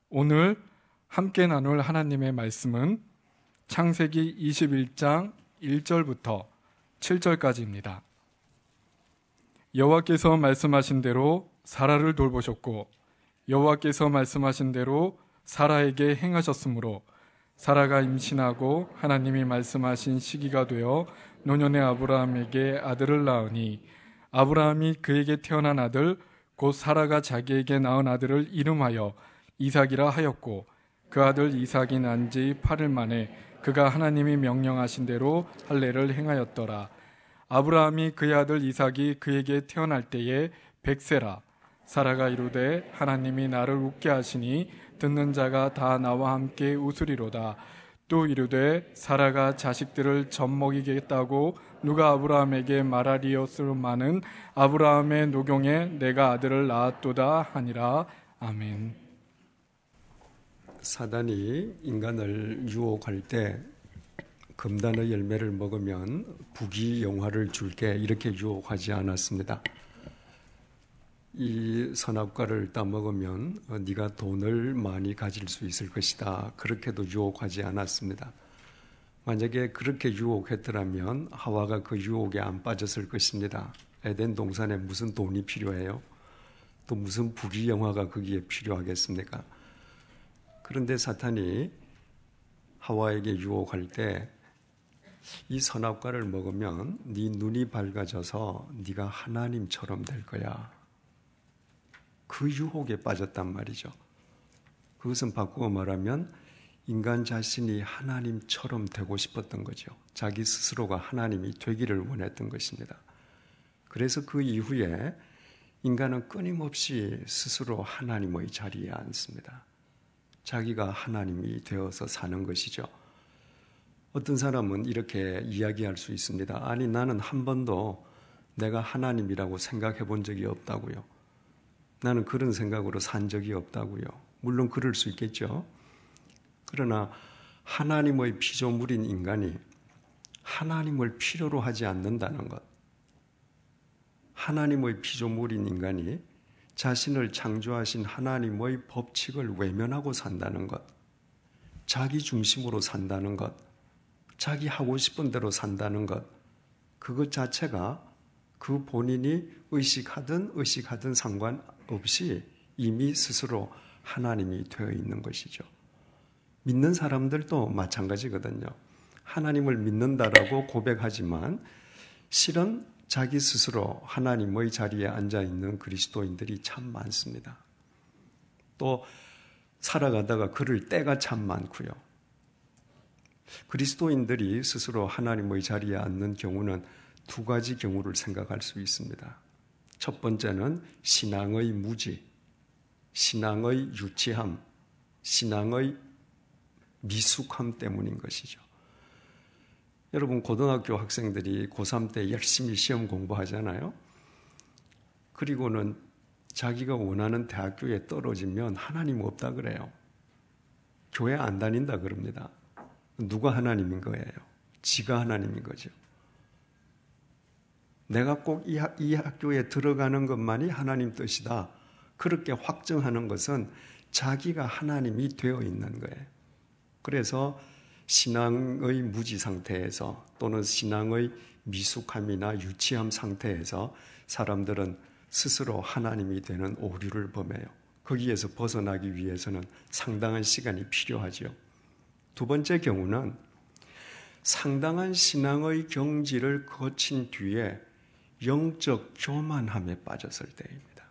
오늘 함께 나눌 하나님의 말씀은 창세기 21장 1절부터 7절까지입니다. 여호와께서 말씀하신 대로 사라를 돌보셨고 여호와께서 말씀하신 대로 사라에게 행하셨으므로 사라가 임신하고 하나님이 말씀하신 시기가 되어 노년의 아브라함에게 아들을 낳으니 아브라함이 그에게 태어난 아들 곧 사라가 자기에게 낳은 아들을 이름하여 이삭이라 하였고 그 아들 이삭이 난 지 8일 만에 그가 하나님이 명령하신 대로 할례를 행하였더라. 아브라함이 그의 아들 이삭이 그에게 태어날 때에 100세라. 사라가 이르되 하나님이 나를 웃게 하시니 듣는 자가 다 나와 함께 웃으리로다. 또 이르되 사라가 자식들을 젖먹이겠다고 누가 아브라함에게 말하리였으마는 아브라함의 노경에 내가 아들을 낳았도다 하니라. 아멘. 사단이 인간을 유혹할 때 금단의 열매를 먹으면 부귀영화를 줄게 이렇게 유혹하지 않았습니다. 이 선악과를 따먹으면 네가 돈을 많이 가질 수 있을 것이다. 그렇게도 유혹하지 않았습니다. 만약에 그렇게 유혹했더라면 하와가 그 유혹에 안 빠졌을 것입니다. 에덴 동산에 무슨 돈이 필요해요? 또 무슨 부귀영화가 거기에 필요하겠습니까? 그런데 사탄이 하와에게 유혹할 때 이 선악과를 먹으면 네 눈이 밝아져서 네가 하나님처럼 될 거야. 그 유혹에 빠졌단 말이죠. 그것은 바꾸어 말하면 인간 자신이 하나님처럼 되고 싶었던 거죠. 자기 스스로가 하나님이 되기를 원했던 것입니다. 그래서 그 이후에 인간은 끊임없이 스스로 하나님의 자리에 앉습니다. 자기가 하나님이 되어서 사는 것이죠. 어떤 사람은 이렇게 이야기할 수 있습니다. 아니, 나는 한 번도 내가 하나님이라고 생각해 본 적이 없다고요. 나는 그런 생각으로 산 적이 없다고요. 물론 그럴 수 있겠죠. 그러나 하나님의 피조물인 인간이 하나님을 필요로 하지 않는다는 것, 하나님의 피조물인 인간이 자신을 창조하신 하나님의 법칙을 외면하고 산다는 것, 자기 중심으로 산다는 것, 자기 하고 싶은 대로 산다는 것, 그것 자체가 그 본인이 의식하든 상관없이 이미 스스로 하나님이 되어 있는 것이죠. 믿는 사람들도 마찬가지거든요. 하나님을 믿는다라고 고백하지만 실은 자기 스스로 하나님의 자리에 앉아있는 그리스도인들이 참 많습니다. 또 살아가다가 그럴 때가 참 많고요. 그리스도인들이 스스로 하나님의 자리에 앉는 경우는 두 가지 경우를 생각할 수 있습니다. 첫 번째는 신앙의 무지, 신앙의 유치함, 신앙의 미숙함 때문인 것이죠. 여러분, 고등학교 학생들이 고3 때 열심히 시험 공부하잖아요. 그리고는 자기가 원하는 대학교에 떨어지면 하나님 없다 그래요. 교회 안 다닌다 그럽니다. 누가 하나님인 거예요? 지가 하나님인 거죠. 내가 꼭 이 학교에 들어가는 것만이 하나님 뜻이다. 그렇게 확정하는 것은 자기가 하나님이 되어 있는 거예요. 그래서 신앙의 무지 상태에서 또는 신앙의 미숙함이나 유치함 상태에서 사람들은 스스로 하나님이 되는 오류를 범해요. 거기에서 벗어나기 위해서는 상당한 시간이 필요하죠. 두 번째 경우는 상당한 신앙의 경지를 거친 뒤에 영적 교만함에 빠졌을 때입니다.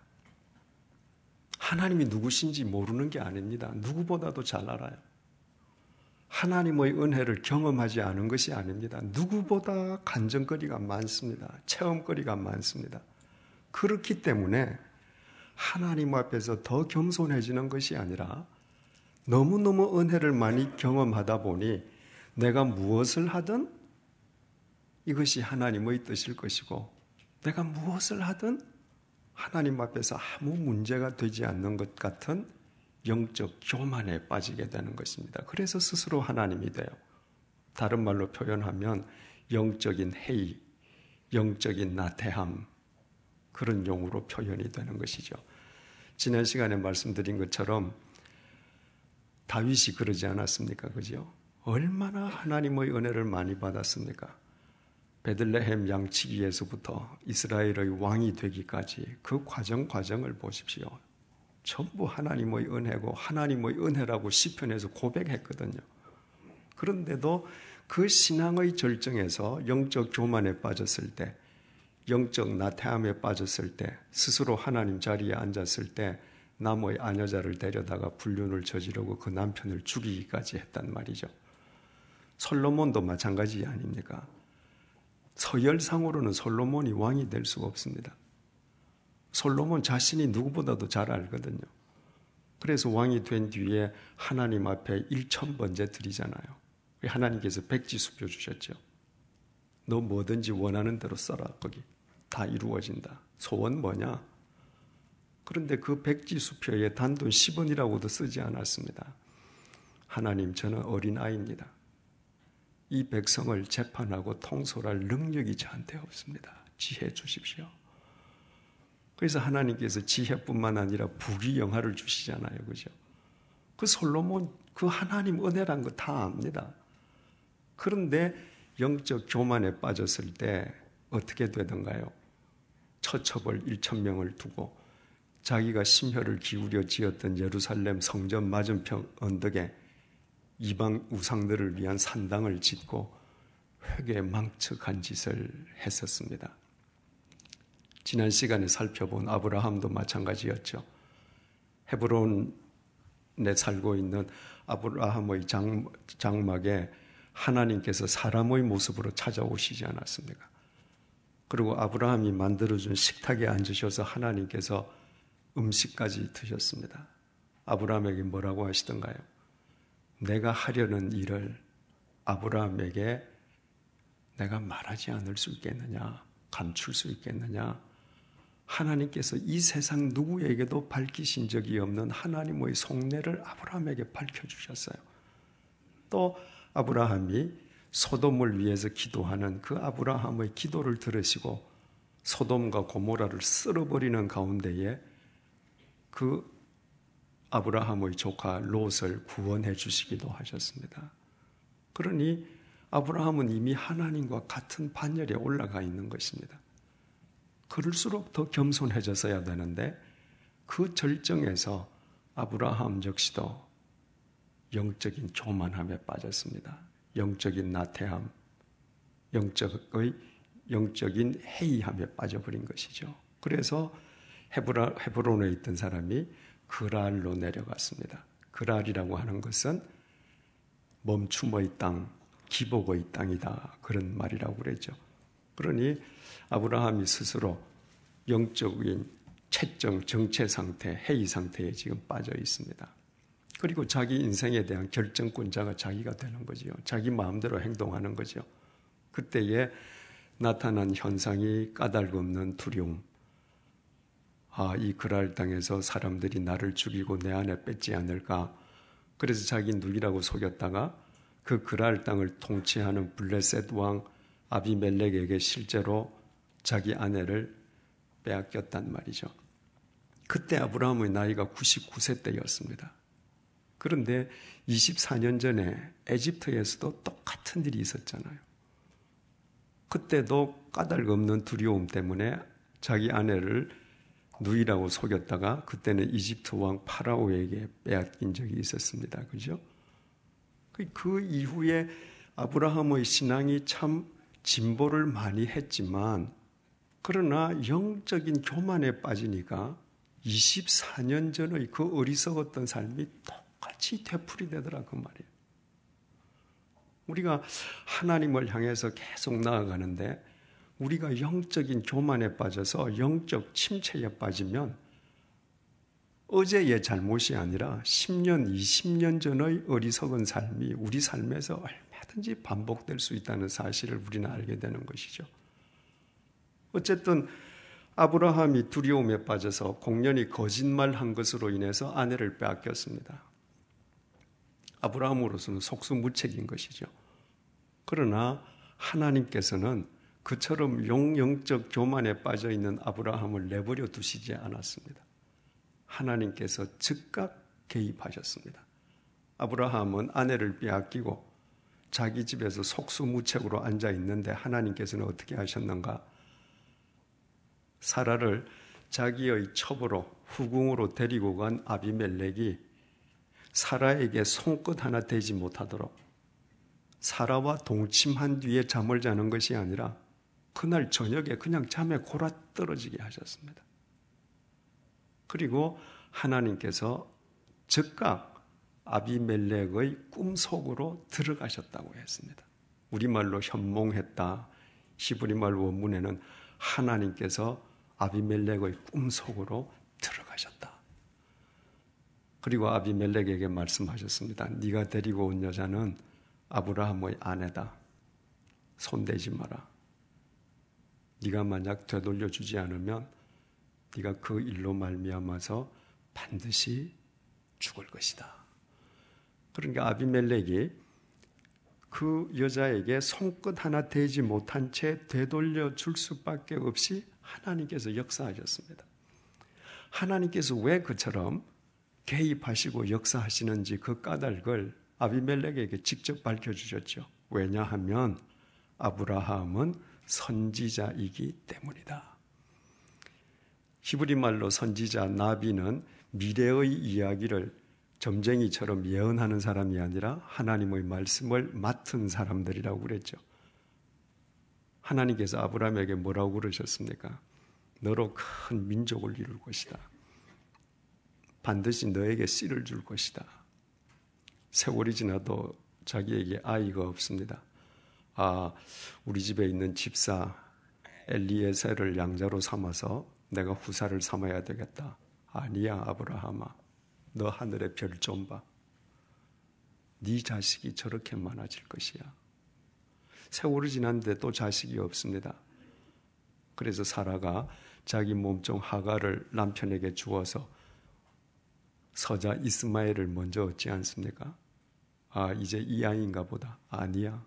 하나님이 누구신지 모르는 게 아닙니다. 누구보다도 잘 알아요. 하나님의 은혜를 경험하지 않은 것이 아닙니다. 누구보다 간증거리가 많습니다. 체험거리가 많습니다. 그렇기 때문에 하나님 앞에서 더 겸손해지는 것이 아니라 너무너무 은혜를 많이 경험하다 보니 내가 무엇을 하든 이것이 하나님의 뜻일 것이고 내가 무엇을 하든 하나님 앞에서 아무 문제가 되지 않는 것 같은 영적 교만에 빠지게 되는 것입니다. 그래서 스스로 하나님이 돼요. 다른 말로 표현하면 영적인 해이, 영적인 나태함, 그런 용어로 표현이 되는 것이죠. 지난 시간에 말씀드린 것처럼 다윗이 그러지 않았습니까? 그죠? 얼마나 하나님의 은혜를 많이 받았습니까? 베들레헴 양치기에서부터 이스라엘의 왕이 되기까지 그 과정을 보십시오. 전부 하나님의 은혜고 하나님의 은혜라고 시편에서 고백했거든요. 그런데도 그 신앙의 절정에서 영적 교만에 빠졌을 때, 영적 나태함에 빠졌을 때, 스스로 하나님 자리에 앉았을 때 남의 아녀자를 데려다가 불륜을 저지르고 그 남편을 죽이기까지 했단 말이죠. 솔로몬도 마찬가지 아닙니까? 서열상으로는 솔로몬이 왕이 될 수가 없습니다. 솔로몬 자신이 누구보다도 잘 알거든요. 그래서 왕이 된 뒤에 하나님 앞에 1000번째 드리잖아요. 하나님께서 백지수표 주셨죠. 너 뭐든지 원하는 대로 써라. 거기 다 이루어진다. 소원 뭐냐? 그런데 그 백지수표에 단돈 10원이라고도 쓰지 않았습니다. 하나님, 저는 어린아이입니다. 이 백성을 재판하고 통솔할 능력이 저한테 없습니다. 지혜 주십시오. 그래서 하나님께서 지혜뿐만 아니라 부귀영화를 주시잖아요. 그죠? 그 솔로몬, 그 하나님 은혜란 거 다 압니다. 그런데 영적 교만에 빠졌을 때 어떻게 되던가요? 처첩을 1000명을 두고 자기가 심혈을 기울여 지었던 예루살렘 성전 맞은편 언덕에 이방 우상들을 위한 산당을 짓고 회개망측한 짓을 했었습니다. 지난 시간에 살펴본 아브라함도 마찬가지였죠. 헤브론에 살고 있는 아브라함의 장막에 하나님께서 사람의 모습으로 찾아오시지 않았습니까? 그리고 아브라함이 만들어준 식탁에 앉으셔서 하나님께서 음식까지 드셨습니다. 아브라함에게 뭐라고 하시던가요? 내가 하려는 일을 아브라함에게 내가 말하지 않을 수 있겠느냐? 감출 수 있겠느냐? 하나님께서 이 세상 누구에게도 밝히신 적이 없는 하나님의 속내를 아브라함에게 밝혀주셨어요. 또 아브라함이 소돔을 위해서 기도하는 그 아브라함의 기도를 들으시고 소돔과 고모라를 쓸어버리는 가운데에 그 아브라함의 조카 롯을 구원해 주시기도 하셨습니다. 그러니 아브라함은 이미 하나님과 같은 반열에 올라가 있는 것입니다. 그럴수록 더 겸손해졌어야 되는데 그 절정에서 아브라함 역시도 영적인 교만함에 빠졌습니다. 영적인 나태함, 영적인 해이함에 빠져버린 것이죠. 그래서 헤브론에 있던 사람이 그랄로 내려갔습니다. 그랄이라고 하는 것은 멈춤의 땅, 기복의 땅이다. 그런 말이라고 그랬죠. 그러니 아브라함이 스스로 영적인 채정, 정체 상태, 해이 상태에 지금 빠져 있습니다. 그리고 자기 인생에 대한 결정권자가 자기가 되는 거죠. 자기 마음대로 행동하는 거죠. 그때에 나타난 현상이 까닭없는 두려움. 이 그랄 땅에서 사람들이 나를 죽이고 내 아내 뺏지 않을까. 그래서 자기 누이라고 속였다가 그 그랄 땅을 통치하는 블레셋 왕 아비멜렉에게 실제로 자기 아내를 빼앗겼단 말이죠. 그때 아브라함의 나이가 99세 때였습니다. 그런데 24년 전에 에집트에서도 똑같은 일이 있었잖아요. 그때도 까닭없는 두려움 때문에 자기 아내를 누이라고 속였다가 그때는 이집트 왕 파라오에게 빼앗긴 적이 있었습니다. 그죠? 그 이후에 아브라함의 신앙이 참 진보를 많이 했지만 그러나 영적인 교만에 빠지니까 24년 전의 그 어리석었던 삶이 똑같이 되풀이되더라 그 말이에요. 우리가 하나님을 향해서 계속 나아가는데 우리가 영적인 교만에 빠져서 영적 침체에 빠지면 어제의 잘못이 아니라 10년, 20년 전의 어리석은 삶이 우리 삶에서 얼마든지 반복될 수 있다는 사실을 우리는 알게 되는 것이죠. 어쨌든 아브라함이 두려움에 빠져서 공연히 거짓말한 것으로 인해서 아내를 빼앗겼습니다. 아브라함으로서는 속수무책인 것이죠. 그러나 하나님께서는 그처럼 영적 교만에 빠져 있는 아브라함을 내버려 두시지 않았습니다. 하나님께서 즉각 개입하셨습니다. 아브라함은 아내를 빼앗기고 자기 집에서 속수무책으로 앉아 있는데 하나님께서는 어떻게 하셨는가? 사라를 자기의 첩으로 후궁으로 데리고 간 아비멜렉이 사라에게 손끝 하나 대지 못하도록 사라와 동침한 뒤에 잠을 자는 것이 아니라 그날 저녁에 그냥 잠에 골아 떨어지게 하셨습니다. 그리고 하나님께서 즉각 아비멜렉의 꿈속으로 들어가셨다고 했습니다. 우리말로 현몽했다. 히브리말 원문에는 하나님께서 아비멜렉의 꿈속으로 들어가셨다. 그리고 아비멜렉에게 말씀하셨습니다. 네가 데리고 온 여자는 아브라함의 아내다. 손대지 마라. 네가 만약 되돌려주지 않으면 네가 그 일로 말미암아서 반드시 죽을 것이다. 그러니까 아비멜렉이 그 여자에게 손끝 하나 대지 못한 채 되돌려 줄 수밖에 없이 하나님께서 역사하셨습니다. 하나님께서 왜 그처럼 개입하시고 역사하시는지 그 까닭을 아비멜렉에게 직접 밝혀주셨죠. 왜냐하면 아브라함은 선지자이기 때문이다. 히브리 말로 선지자 나비는 미래의 이야기를 점쟁이처럼 예언하는 사람이 아니라 하나님의 말씀을 맡은 사람들이라고 그랬죠. 하나님께서 아브라함에게 뭐라고 그러셨습니까? 너로 큰 민족을 이룰 것이다. 반드시 너에게 씨를 줄 것이다. 세월이 지나도 자기에게 아이가 없습니다. 우리 집에 있는 집사 엘리에셀을 양자로 삼아서 내가 후사를 삼아야 되겠다. 아니야, 아브라함아. 너 하늘의 별 좀 봐. 네 자식이 저렇게 많아질 것이야. 세월이 지났는데 또 자식이 없습니다. 그래서 사라가 자기 몸종 하가를 남편에게 주어서 서자 이스마엘을 먼저 얻지 않습니까? 이제 이 아이인가 보다. 아니야.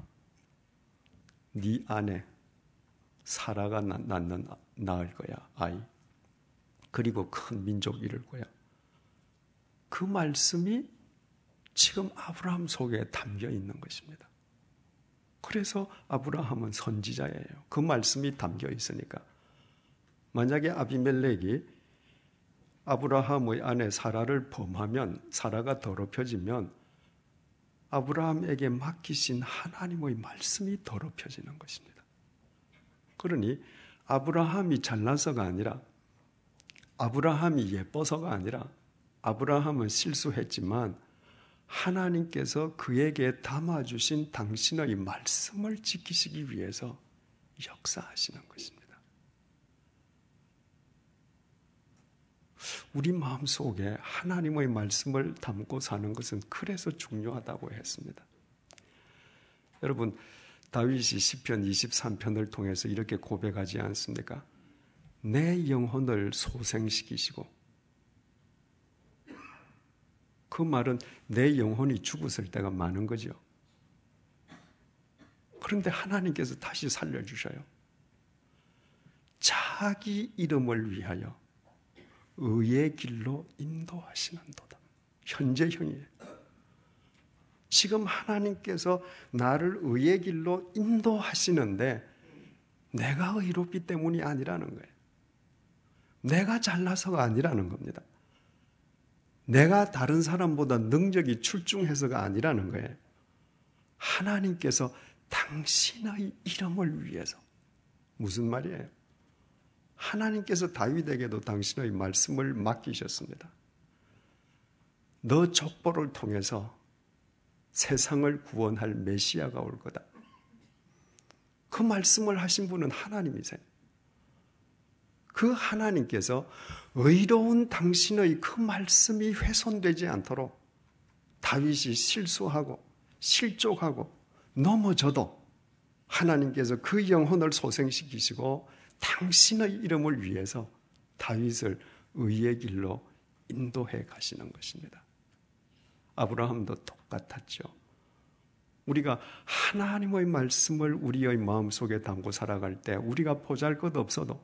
네 아내 사라가 낳을 거야. 아이. 그리고 큰 민족 이룰 거야. 그 말씀이 지금 아브라함 속에 담겨 있는 것입니다. 그래서 아브라함은 선지자예요. 그 말씀이 담겨 있으니까. 만약에 아비멜렉이 아브라함의 아내 사라를 범하면, 사라가 더럽혀지면 아브라함에게 맡기신 하나님의 말씀이 더럽혀지는 것입니다. 그러니 아브라함이 잘나서가 아니라, 아브라함이 예뻐서가 아니라, 아브라함은 실수했지만 하나님께서 그에게 담아주신 당신의 말씀을 지키시기 위해서 역사하시는 것입니다. 우리 마음속에 하나님의 말씀을 담고 사는 것은 그래서 중요하다고 했습니다. 여러분, 다윗이 시편 23편을 통해서 이렇게 고백하지 않습니까? 내 영혼을 소생시키시고, 그 말은 내 영혼이 죽었을 때가 많은 거죠. 그런데 하나님께서 다시 살려주셔요. 자기 이름을 위하여 의의 길로 인도하시는도다. 현재형이에요. 지금 하나님께서 나를 의의 길로 인도하시는데 내가 의롭기 때문이 아니라는 거예요. 내가 잘나서가 아니라는 겁니다. 내가 다른 사람보다 능력이 출중해서가 아니라는 거예요. 하나님께서 당신의 이름을 위해서. 무슨 말이에요? 하나님께서 다윗에게도 당신의 말씀을 맡기셨습니다. 너 족보를 통해서 세상을 구원할 메시아가 올 거다. 그 말씀을 하신 분은 하나님이세요. 그 하나님께서 의로운 당신의 그 말씀이 훼손되지 않도록 다윗이 실수하고 실족하고 넘어져도 하나님께서 그 영혼을 소생시키시고 당신의 이름을 위해서 다윗을 의의 길로 인도해 가시는 것입니다. 아브라함도 똑같았죠. 우리가 하나님의 말씀을 우리의 마음속에 담고 살아갈 때 우리가 보잘것없어도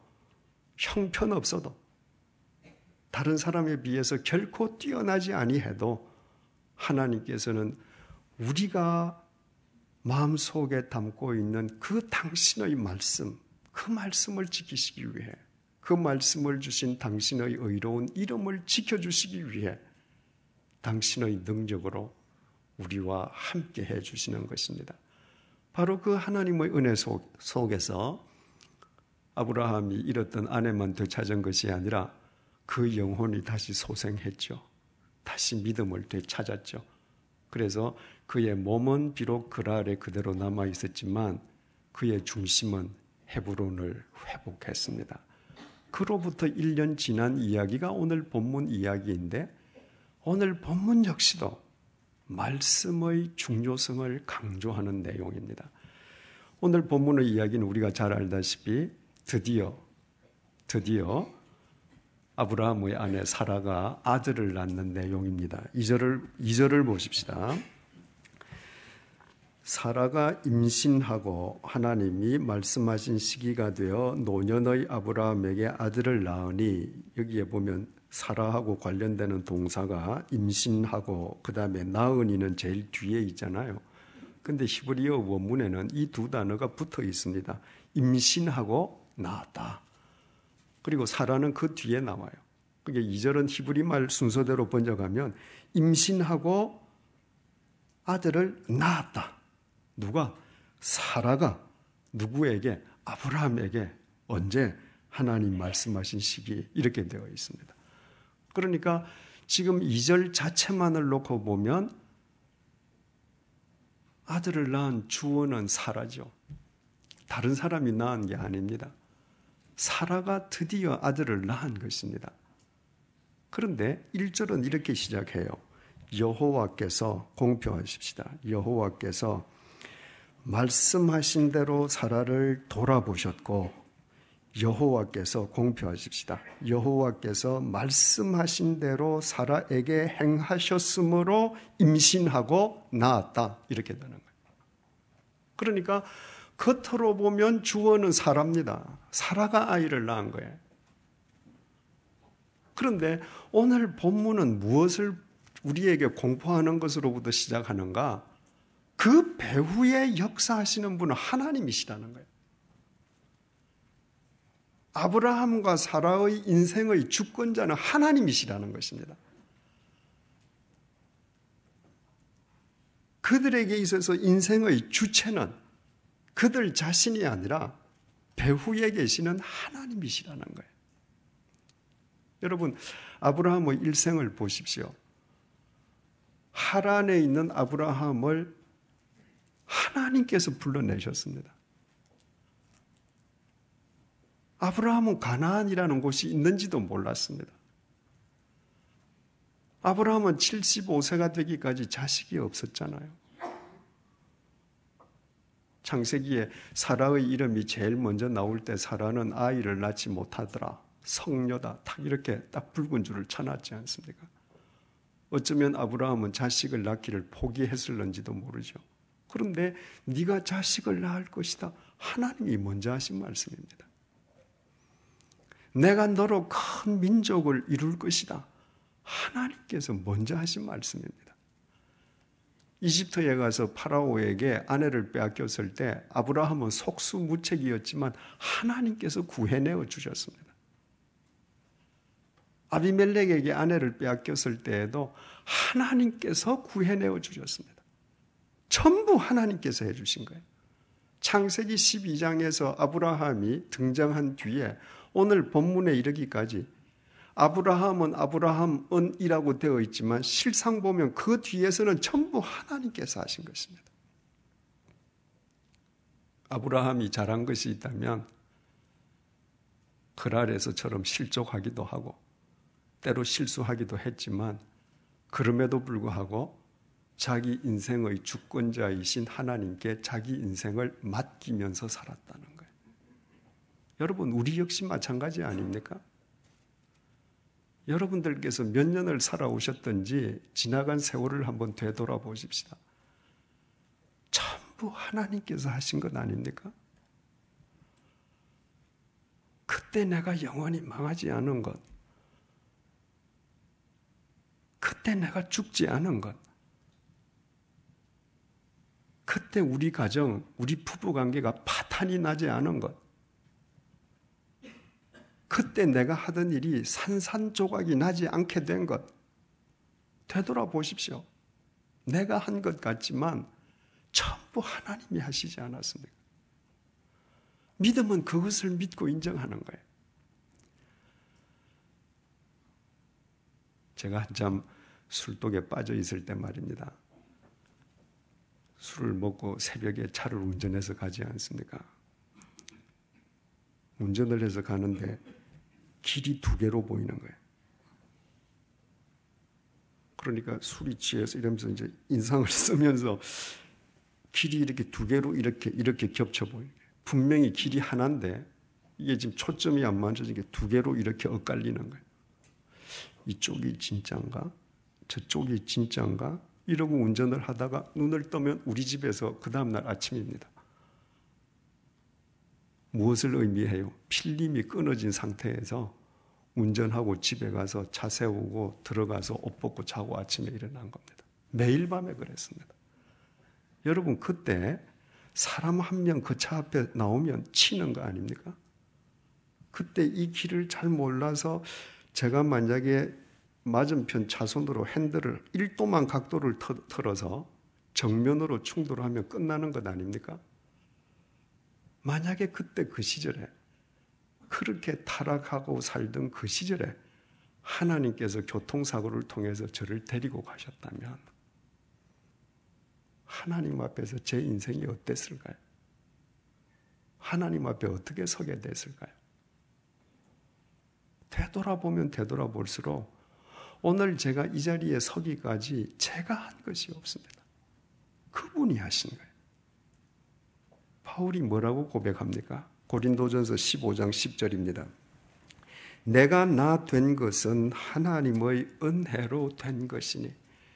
형편없어도 다른 사람에 비해서 결코 뛰어나지 아니해도 하나님께서는 우리가 마음속에 담고 있는 그 당신의 말씀, 그 말씀을 지키시기 위해, 그 말씀을 주신 당신의 의로운 이름을 지켜주시기 위해 당신의 능력으로 우리와 함께 해주시는 것입니다. 바로 그 하나님의 은혜 속에서 아브라함이 잃었던 아내만 되찾은 것이 아니라 그 영혼이 다시 소생했죠. 다시 믿음을 되찾았죠. 그래서 그의 몸은 비록 그랄에 그대로 남아 있었지만 그의 중심은 헤브론을 회복했습니다. 그로부터 1년 지난 이야기가 오늘 본문 이야기인데 오늘 본문 역시도 말씀의 중요성을 강조하는 내용입니다. 오늘 본문의 이야기는 우리가 잘 알다시피 드디어 아브라함의 아내 사라가 아들을 낳는 내용입니다. 2절을 보십시다. 사라가 임신하고 하나님이 말씀하신 시기가 되어 노년의 아브라함에게 아들을 낳으니, 여기에 보면 사라하고 관련되는 동사가 임신하고 그 다음에 낳으니는 제일 뒤에 있잖아요. 근데 히브리어 원문에는 이 두 단어가 붙어 있습니다. 임신하고 낳았다. 그리고 사라는 그 뒤에 나와요. 그러니까 2절은 히브리 말 순서대로 번역하면 임신하고 아들을 낳았다. 누가? 사라가 누구에게? 아브라함에게. 언제? 하나님 말씀하신 시기, 이렇게 되어 있습니다. 그러니까 지금 2절 자체만을 놓고 보면 아들을 낳은 주어는 사라죠. 다른 사람이 낳은 게 아닙니다. 사라가 드디어 아들을 낳은 것입니다. 그런데 1절은 이렇게 시작해요. 여호와께서, 공표하십시다. 여호와께서 말씀하신 대로 사라를 돌아보셨고, 여호와께서, 공표하십시다. 여호와께서 말씀하신 대로 사라에게 행하셨으므로 임신하고 낳았다. 이렇게 되는 거예요. 그러니까 겉으로 보면 주어는 사라입니다. 사라가 아이를 낳은 거예요. 그런데 오늘 본문은 무엇을 우리에게 공포하는 것으로부터 시작하는가? 그 배후에 역사하시는 분은 하나님이시라는 거예요. 아브라함과 사라의 인생의 주권자는 하나님이시라는 것입니다. 그들에게 있어서 인생의 주체는 그들 자신이 아니라 배후에 계시는 하나님이시라는 거예요. 여러분, 아브라함의 일생을 보십시오. 하란에 있는 아브라함을 하나님께서 불러내셨습니다. 아브라함은 가나안이라는 곳이 있는지도 몰랐습니다. 아브라함은 75세가 되기까지 자식이 없었잖아요. 창세기에 사라의 이름이 제일 먼저 나올 때 사라는 아이를 낳지 못하더라. 성녀다. 딱 이렇게 딱 붉은 줄을 쳐놨지 않습니까? 어쩌면 아브라함은 자식을 낳기를 포기했을런지도 모르죠. 그런데 네가 자식을 낳을 것이다. 하나님이 먼저 하신 말씀입니다. 내가 너로 큰 민족을 이룰 것이다. 하나님께서 먼저 하신 말씀입니다. 이집트에 가서 파라오에게 아내를 빼앗겼을 때 아브라함은 속수무책이었지만 하나님께서 구해내어 주셨습니다. 아비멜렉에게 아내를 빼앗겼을 때에도 하나님께서 구해내어 주셨습니다. 전부 하나님께서 해주신 거예요. 창세기 12장에서 아브라함이 등장한 뒤에 오늘 본문에 이르기까지 아브라함은 아브라함은이라고 되어 있지만 실상 보면 그 뒤에서는 전부 하나님께서 하신 것입니다. 아브라함이 잘한 것이 있다면 그랄에서처럼 실족하기도 하고 때로 실수하기도 했지만 그럼에도 불구하고 자기 인생의 주권자이신 하나님께 자기 인생을 맡기면서 살았다는 거예요. 여러분, 우리 역시 마찬가지 아닙니까? 여러분들께서 몇 년을 살아오셨던지 지나간 세월을 한번 되돌아보십시다. 전부 하나님께서 하신 것 아닙니까? 그때 내가 영원히 망하지 않은 것, 그때 내가 죽지 않은 것, 그때 우리 가정, 우리 부부 관계가 파탄이 나지 않은 것, 그때 내가 하던 일이 산산조각이 나지 않게 된 것, 되돌아보십시오. 내가 한 것 같지만 전부 하나님이 하시지 않았습니까? 믿음은 그것을 믿고 인정하는 거예요. 제가 한참 술독에 빠져 있을 때 말입니다. 술을 먹고 새벽에 차를 운전해서 가지 않습니까? 운전을 해서 가는데 길이 두 개로 보이는 거예요. 그러니까 술이 취해서 이러면서 이제 인상을 쓰면서 길이 이렇게 두 개로 이렇게 겹쳐 보이는 거예요. 분명히 길이 하나인데 이게 지금 초점이 안 맞춰지게 두 개로 이렇게 엇갈리는 거예요. 이쪽이 진짜인가? 저쪽이 진짜인가? 이러고 운전을 하다가 눈을 뜨면 우리 집에서 그 다음날 아침입니다. 무엇을 의미해요? 필름이 끊어진 상태에서 운전하고 집에 가서 차 세우고 들어가서 옷 벗고 자고 아침에 일어난 겁니다. 매일 밤에 그랬습니다. 여러분, 그때 사람 한 명 그 차 앞에 나오면 치는 거 아닙니까? 그때 이 길을 잘 몰라서 제가 만약에 맞은편 차선으로 핸들을 1도만 각도를 틀어서 정면으로 충돌하면 끝나는 것 아닙니까? 만약에 그때 그 시절에 그렇게 타락하고 살던 그 시절에 하나님께서 교통사고를 통해서 저를 데리고 가셨다면 하나님 앞에서 제 인생이 어땠을까요? 하나님 앞에 어떻게 서게 됐을까요? 되돌아보면 되돌아볼수록 오늘 제가 이 자리에 서기까지 제가 한 것이 없습니다. 그분이 하신 거예요. 바울이 뭐라고 고백합니까? 고린도전서 15장 10절입니다. 내가 나 된 것은 하나님의 은혜로 된 것이니.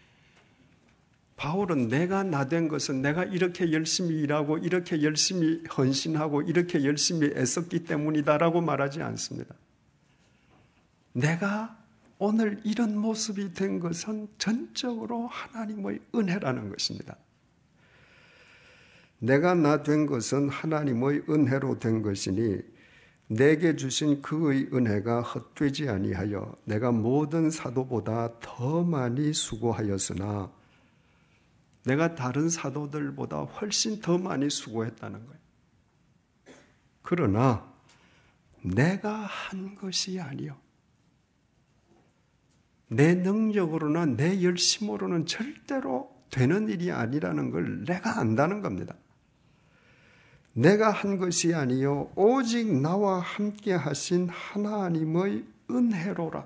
바울은 내가 나 된 것은 내가 이렇게 열심히 일하고 이렇게 열심히 헌신하고 이렇게 열심히 애썼기 때문이다라고 말하지 않습니다. 내가 오늘 이런 모습이 된 것은 전적으로 하나님의 은혜라는 것입니다. 내가 나 된 것은 하나님의 은혜로 된 것이니 내게 주신 그의 은혜가 헛되지 아니하여 내가 모든 사도보다 더 많이 수고하였으나 내가 다른 사도들보다 훨씬 더 많이 수고했다는 거예요. 그러나 내가 한 것이 아니요. 내 능력으로나 내 열심으로는 절대로 되는 일이 아니라는 걸 내가 안다는 겁니다. 내가 한 것이 아니요 오직 나와 함께 하신 하나님의 은혜로라.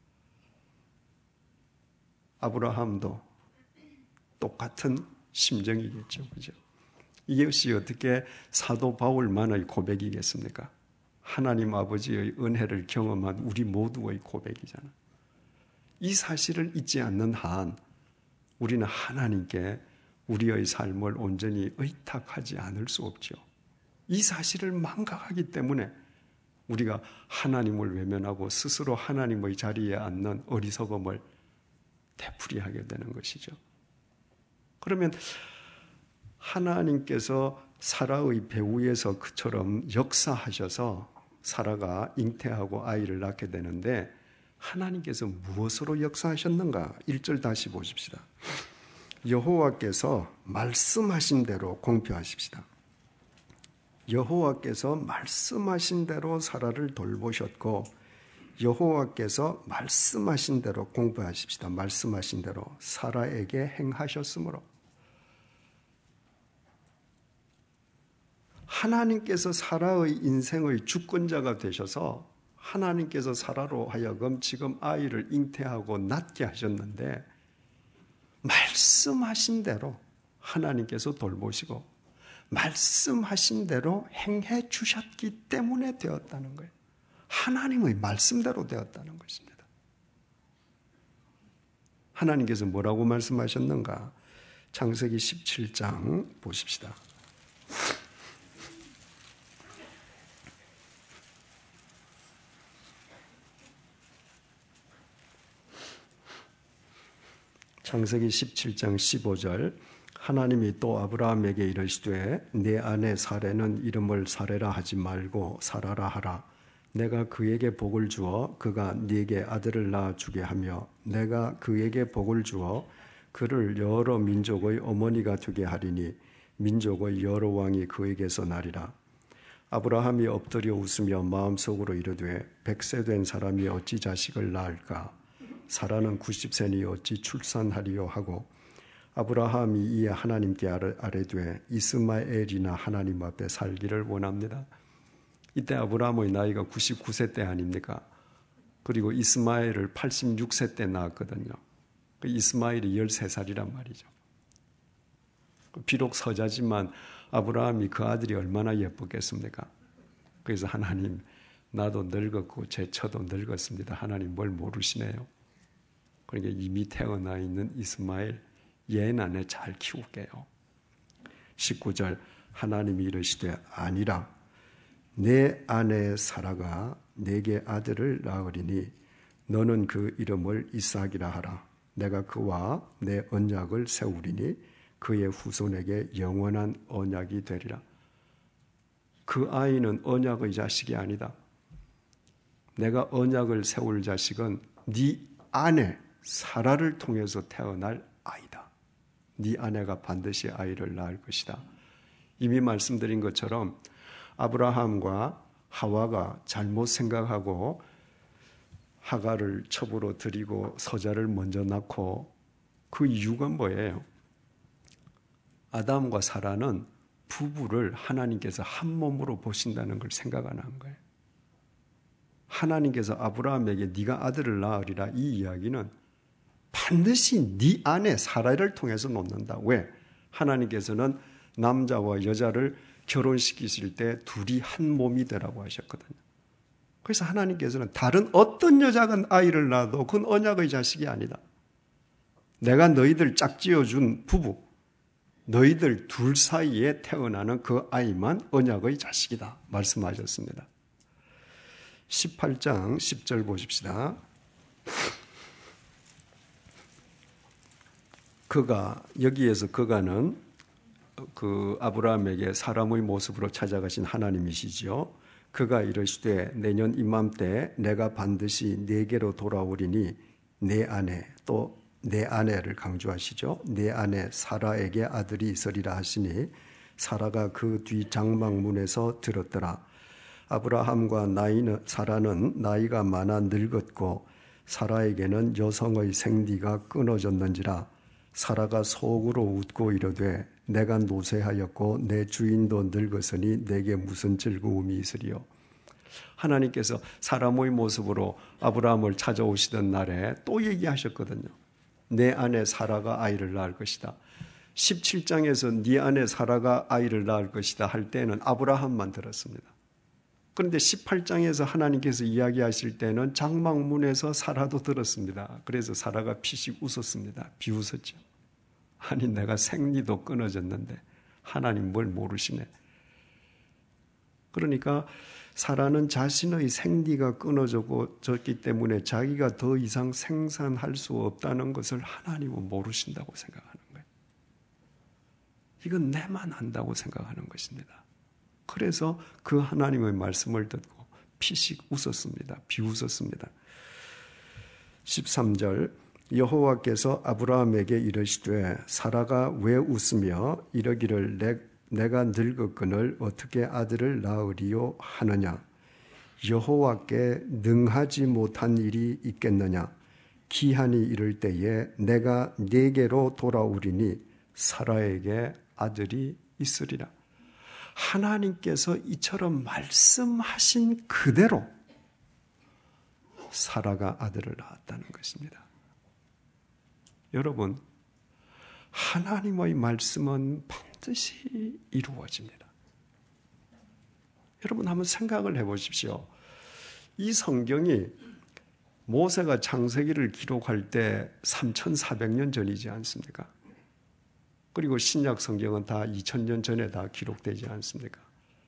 아브라함도 똑같은 심정이겠죠. 그죠? 이것이 어떻게 사도 바울만의 고백이겠습니까? 하나님 아버지의 은혜를 경험한 우리 모두의 고백이잖아. 이 사실을 잊지 않는 한 우리는 하나님께 우리의 삶을 온전히 의탁하지 않을 수 없죠. 이 사실을 망각하기 때문에 우리가 하나님을 외면하고 스스로 하나님의 자리에 앉는 어리석음을 되풀이하게 되는 것이죠. 그러면 하나님께서 사라의 배후에서 그처럼 역사하셔서 사라가 잉태하고 아이를 낳게 되는데 하나님께서 무엇으로 역사하셨는가? 1절 다시 보십시다. 여호와께서 말씀하신 대로 공표하십시다. 여호와께서 말씀하신 대로 사라를 돌보셨고 여호와께서 말씀하신 대로 공표하십시다. 말씀하신 대로 사라에게 행하셨으므로 하나님께서 사라의 인생의 주권자가 되셔서 하나님께서 사라로 하여금 지금 아이를 잉태하고 낳게 하셨는데 말씀하신 대로 하나님께서 돌보시고 말씀하신 대로 행해 주셨기 때문에 되었다는 거예요. 하나님의 말씀대로 되었다는 것입니다. 하나님께서 뭐라고 말씀하셨는가? 창세기 17장 보십시다. 창세기 17장 15절 하나님이 또 아브라함에게 이르시되 내 아내 사레는 이름을 사레라 하지 말고 사라라 하라. 내가 그에게 복을 주어 그가 네게 아들을 낳아 주게 하며 내가 그에게 복을 주어 그를 여러 민족의 어머니가 되게 하리니 민족의 여러 왕이 그에게서 나리라. 아브라함이 엎드려 웃으며 마음속으로 이르되 100세 된 사람이 어찌 자식을 낳을까? 사라는 90세니 어찌 출산하리요 하고 아브라함이 이에 하나님께 아뢰되 이스마엘이나 하나님 앞에 살기를 원합니다. 이때 아브라함의 나이가 99세 때 아닙니까? 그리고 이스마엘을 86세 때 낳았거든요. 이스마엘이 13살이란 말이죠. 비록 서자지만 아브라함이 그 아들이 얼마나 예쁘겠습니까? 그래서 하나님, 나도 늙었고 제 처도 늙었습니다. 하나님 뭘 모르시네요. 그러니까 이미 태어나 있는 이스마엘 얘는 잘 키울게요. 19절 하나님이 이르시되 아니라 내 아내 사라가 내게 아들을 낳으리니 너는 그 이름을 이삭이라 하라. 내가 그와 내 언약을 세우리니 그의 후손에게 영원한 언약이 되리라. 그 아이는 언약의 자식이 아니다. 내가 언약을 세울 자식은 네 아내 사라를 통해서 태어날 아이다. 네 아내가 반드시 아이를 낳을 것이다. 이미 말씀드린 것처럼 아브라함과 하와가 잘못 생각하고 하가를 첩으로 들이고 서자를 먼저 낳고 그 이유가 뭐예요? 아담과 사라는 부부를 하나님께서 한 몸으로 보신다는 걸 생각 안 한 거예요. 하나님께서 아브라함에게 네가 아들을 낳으리라 이 이야기는 반드시 네 아내 사라를 통해서 놓는다. 왜? 하나님께서는 남자와 여자를 결혼시키실 때 둘이 한 몸이 되라고 하셨거든요. 그래서 하나님께서는 다른 어떤 여자가 아이를 낳아도 그건 언약의 자식이 아니다. 내가 너희들 짝지어준 부부, 너희들 둘 사이에 태어나는 그 아이만 언약의 자식이다 말씀하셨습니다. 18장 10절 보십시다. 여기에서 그가는 그 아브라함에게 사람의 모습으로 찾아가신 하나님이시지요. 그가 이르시되 내년 이맘때 내가 반드시 네게로 돌아오리니 내 아내, 또 내 아내를 강조하시죠. 내 아내 사라에게 아들이 있으리라 하시니 사라가 그 뒤 장막문에서 들었더라. 아브라함과 사라는 나이가 많아 늙었고 사라에게는 여성의 생리가 끊어졌는지라. 사라가 속으로 웃고 이르되 내가 노쇠하였고 내 주인도 늙었으니 내게 무슨 즐거움이 있으리요. 하나님께서 사람의 모습으로 아브라함을 찾아오시던 날에 또 얘기하셨거든요. 내 아내 사라가 아이를 낳을 것이다. 17장에서 네 아내 사라가 아이를 낳을 것이다 할 때는 아브라함만 들었습니다. 그런데 18장에서 하나님께서 이야기하실 때는 장막문에서 사라도 들었습니다. 그래서 사라가 피식 웃었습니다. 비웃었죠. 아니 내가 생리도 끊어졌는데 하나님 뭘 모르시네. 그러니까 사라는 자신의 생리가 끊어졌기 때문에 자기가 더 이상 생산할 수 없다는 것을 하나님은 모르신다고 생각하는 거예요. 이건 내만 안다고 생각하는 것입니다. 그래서 그 하나님의 말씀을 듣고 피식 웃었습니다. 비웃었습니다. 13절 여호와께서 아브라함에게 이르시되 사라가 왜 웃으며 이러기를 내가 늙었거늘 어떻게 아들을 낳으리요 하느냐. 여호와께 능하지 못한 일이 있겠느냐. 기한이 이를 때에 내가 네게로 돌아오리니 사라에게 아들이 있으리라. 하나님께서 이처럼 말씀하신 그대로 사라가 아들을 낳았다는 것입니다. 여러분, 하나님의 말씀은 반드시 이루어집니다. 여러분 한번 생각을 해보십시오. 이 성경이 모세가 창세기를 기록할 때 3400년 전이지 않습니까? 그리고 신약 성경은 다 2000년 전에 다 기록되지 않습니까?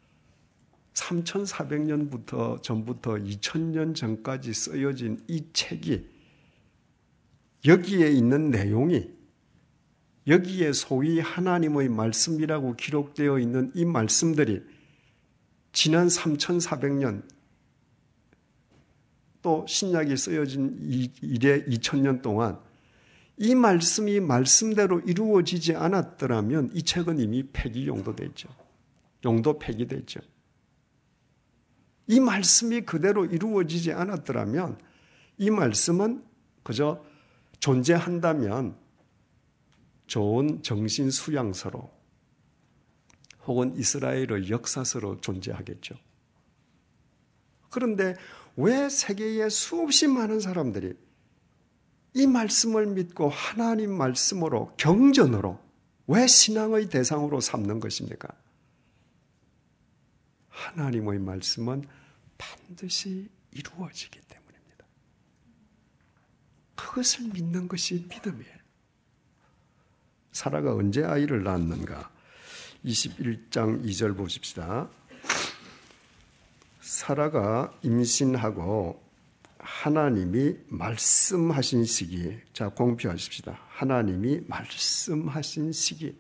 3400년 전부터 2000년 전까지 쓰여진 이 책이 여기에 있는 내용이 여기에 소위 하나님의 말씀이라고 기록되어 있는 이 말씀들이 지난 3400년 또 신약이 쓰여진 이래 2000년 동안 이 말씀이 말씀대로 이루어지지 않았더라면 이 책은 이미 폐기 용도됐죠. 용도 폐기됐죠. 이 말씀이 그대로 이루어지지 않았더라면 이 말씀은 그저 존재한다면 좋은 정신 수양서로 혹은 이스라엘의 역사서로 존재하겠죠. 그런데 왜 세계의 수없이 많은 사람들이 이 말씀을 믿고 하나님 말씀으로 경전으로 왜 신앙의 대상으로 삼는 것입니까? 하나님의 말씀은 반드시 이루어지기 때문입니다. 그것을 믿는 것이 믿음이에요. 사라가 언제 아이를 낳았는가? 21장 2절 보십시다. 사라가 임신하고 하나님이 말씀하신 시기, 자 공표하십시다. 하나님이 말씀하신 시기.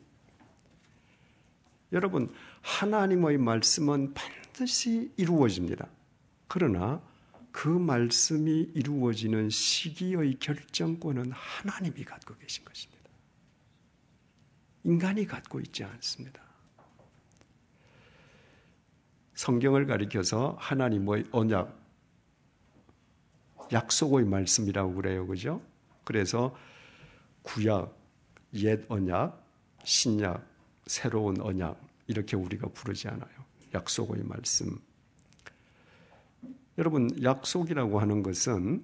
여러분, 하나님의 말씀은 반드시 이루어집니다. 그러나 그 말씀이 이루어지는 시기의 결정권은 하나님이 갖고 계신 것입니다. 인간이 갖고 있지 않습니다. 성경을 가리켜서 하나님의 언약, 약속의 말씀이라고 그래요. 그죠? 그래서 구약, 옛 언약, 신약, 새로운 언약 이렇게 우리가 부르지 않아요. 약속의 말씀. 여러분, 약속이라고 하는 것은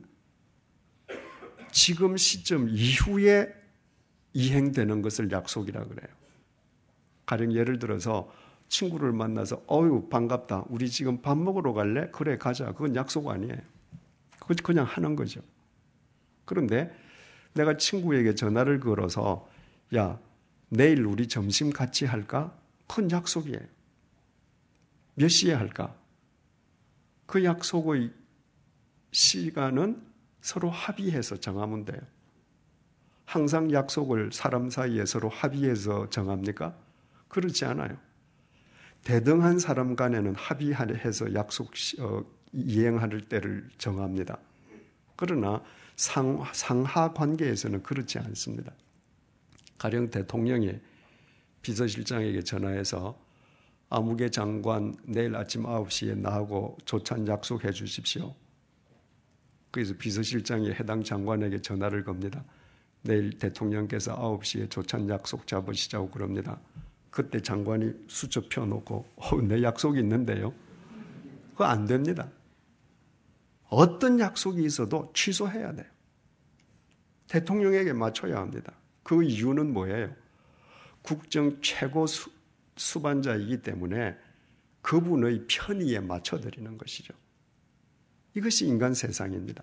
지금 시점 이후에 이행되는 것을 약속이라고 그래요. 가령 예를 들어서 친구를 만나서 어유 반갑다. 우리 지금 밥 먹으러 갈래? 그래 가자. 그건 약속 아니에요. 그냥 하는 거죠. 그런데 내가 친구에게 전화를 걸어서 야 내일 우리 점심 같이 할까? 그건 약속이에요. 몇 시에 할까? 그 약속의 시간은 서로 합의해서 정하면 돼요. 항상 약속을 사람 사이에 서로 합의해서 정합니까? 그렇지 않아요. 대등한 사람 간에는 합의해서 약속 이행할 때를 정합니다. 그러나 상하 관계에서는 그렇지 않습니다. 가령 대통령이 비서실장에게 전화해서 아무개 장관 내일 아침 9시에 나하고 조찬 약속해 주십시오. 그래서 비서실장이 해당 장관에게 전화를 겁니다. 내일 대통령께서 9시에 조찬 약속 잡으시자고 그럽니다. 그때 장관이 수첩 펴놓고 내 약속이 있는데요. 그거 안 됩니다. 어떤 약속이 있어도 취소해야 돼요. 대통령에게 맞춰야 합니다. 그 이유는 뭐예요? 국정 최고 수반자이기 때문에 그분의 편의에 맞춰드리는 것이죠. 이것이 인간 세상입니다.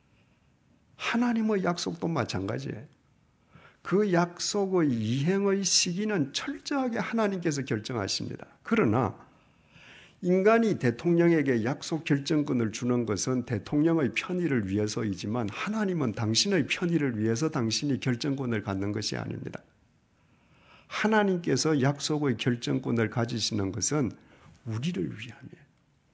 하나님의 약속도 마찬가지예요. 그 약속의 이행의 시기는 철저하게 하나님께서 결정하십니다. 그러나 인간이 대통령에게 약속 결정권을 주는 것은 대통령의 편의를 위해서이지만 하나님은 당신의 편의를 위해서 당신이 결정권을 갖는 것이 아닙니다. 하나님께서 약속의 결정권을 가지시는 것은 우리를 위함이에요.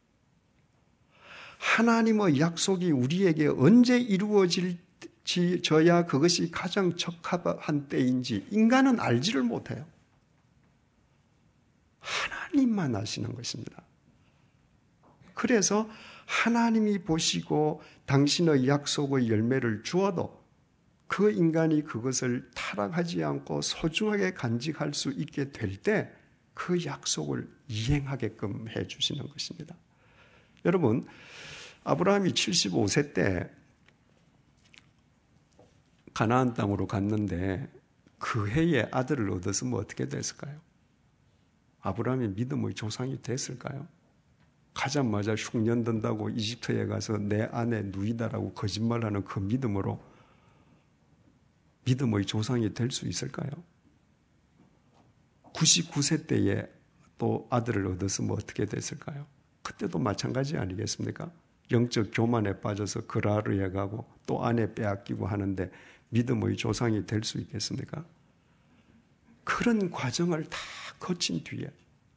하나님의 약속이 우리에게 언제 이루어질지야 그것이 가장 적합한 때인지 인간은 알지를 못해요. 하나님만 아시는 것입니다. 그래서 하나님이 보시고 당신의 약속의 열매를 주어도 그 인간이 그것을 타락하지 않고 소중하게 간직할 수 있게 될 때 그 약속을 이행하게끔 해 주시는 것입니다. 여러분, 아브라함이 75세 때 가나안 땅으로 갔는데 그 해에 아들을 얻었으면 어떻게 됐을까요? 아브라함이 믿음의 조상이 됐을까요? 가자마자 흉년 든다고 이집트에 가서 내 아내 누이다라고 거짓말하는 그 믿음으로 믿음의 조상이 될 수 있을까요? 99세 때에 또 아들을 얻었으면 어떻게 됐을까요? 그때도 마찬가지 아니겠습니까? 영적 교만에 빠져서 그라르에 가고 또 아내 빼앗기고 하는데 믿음의 조상이 될 수 있겠습니까? 그런 과정을 다 거친 뒤에,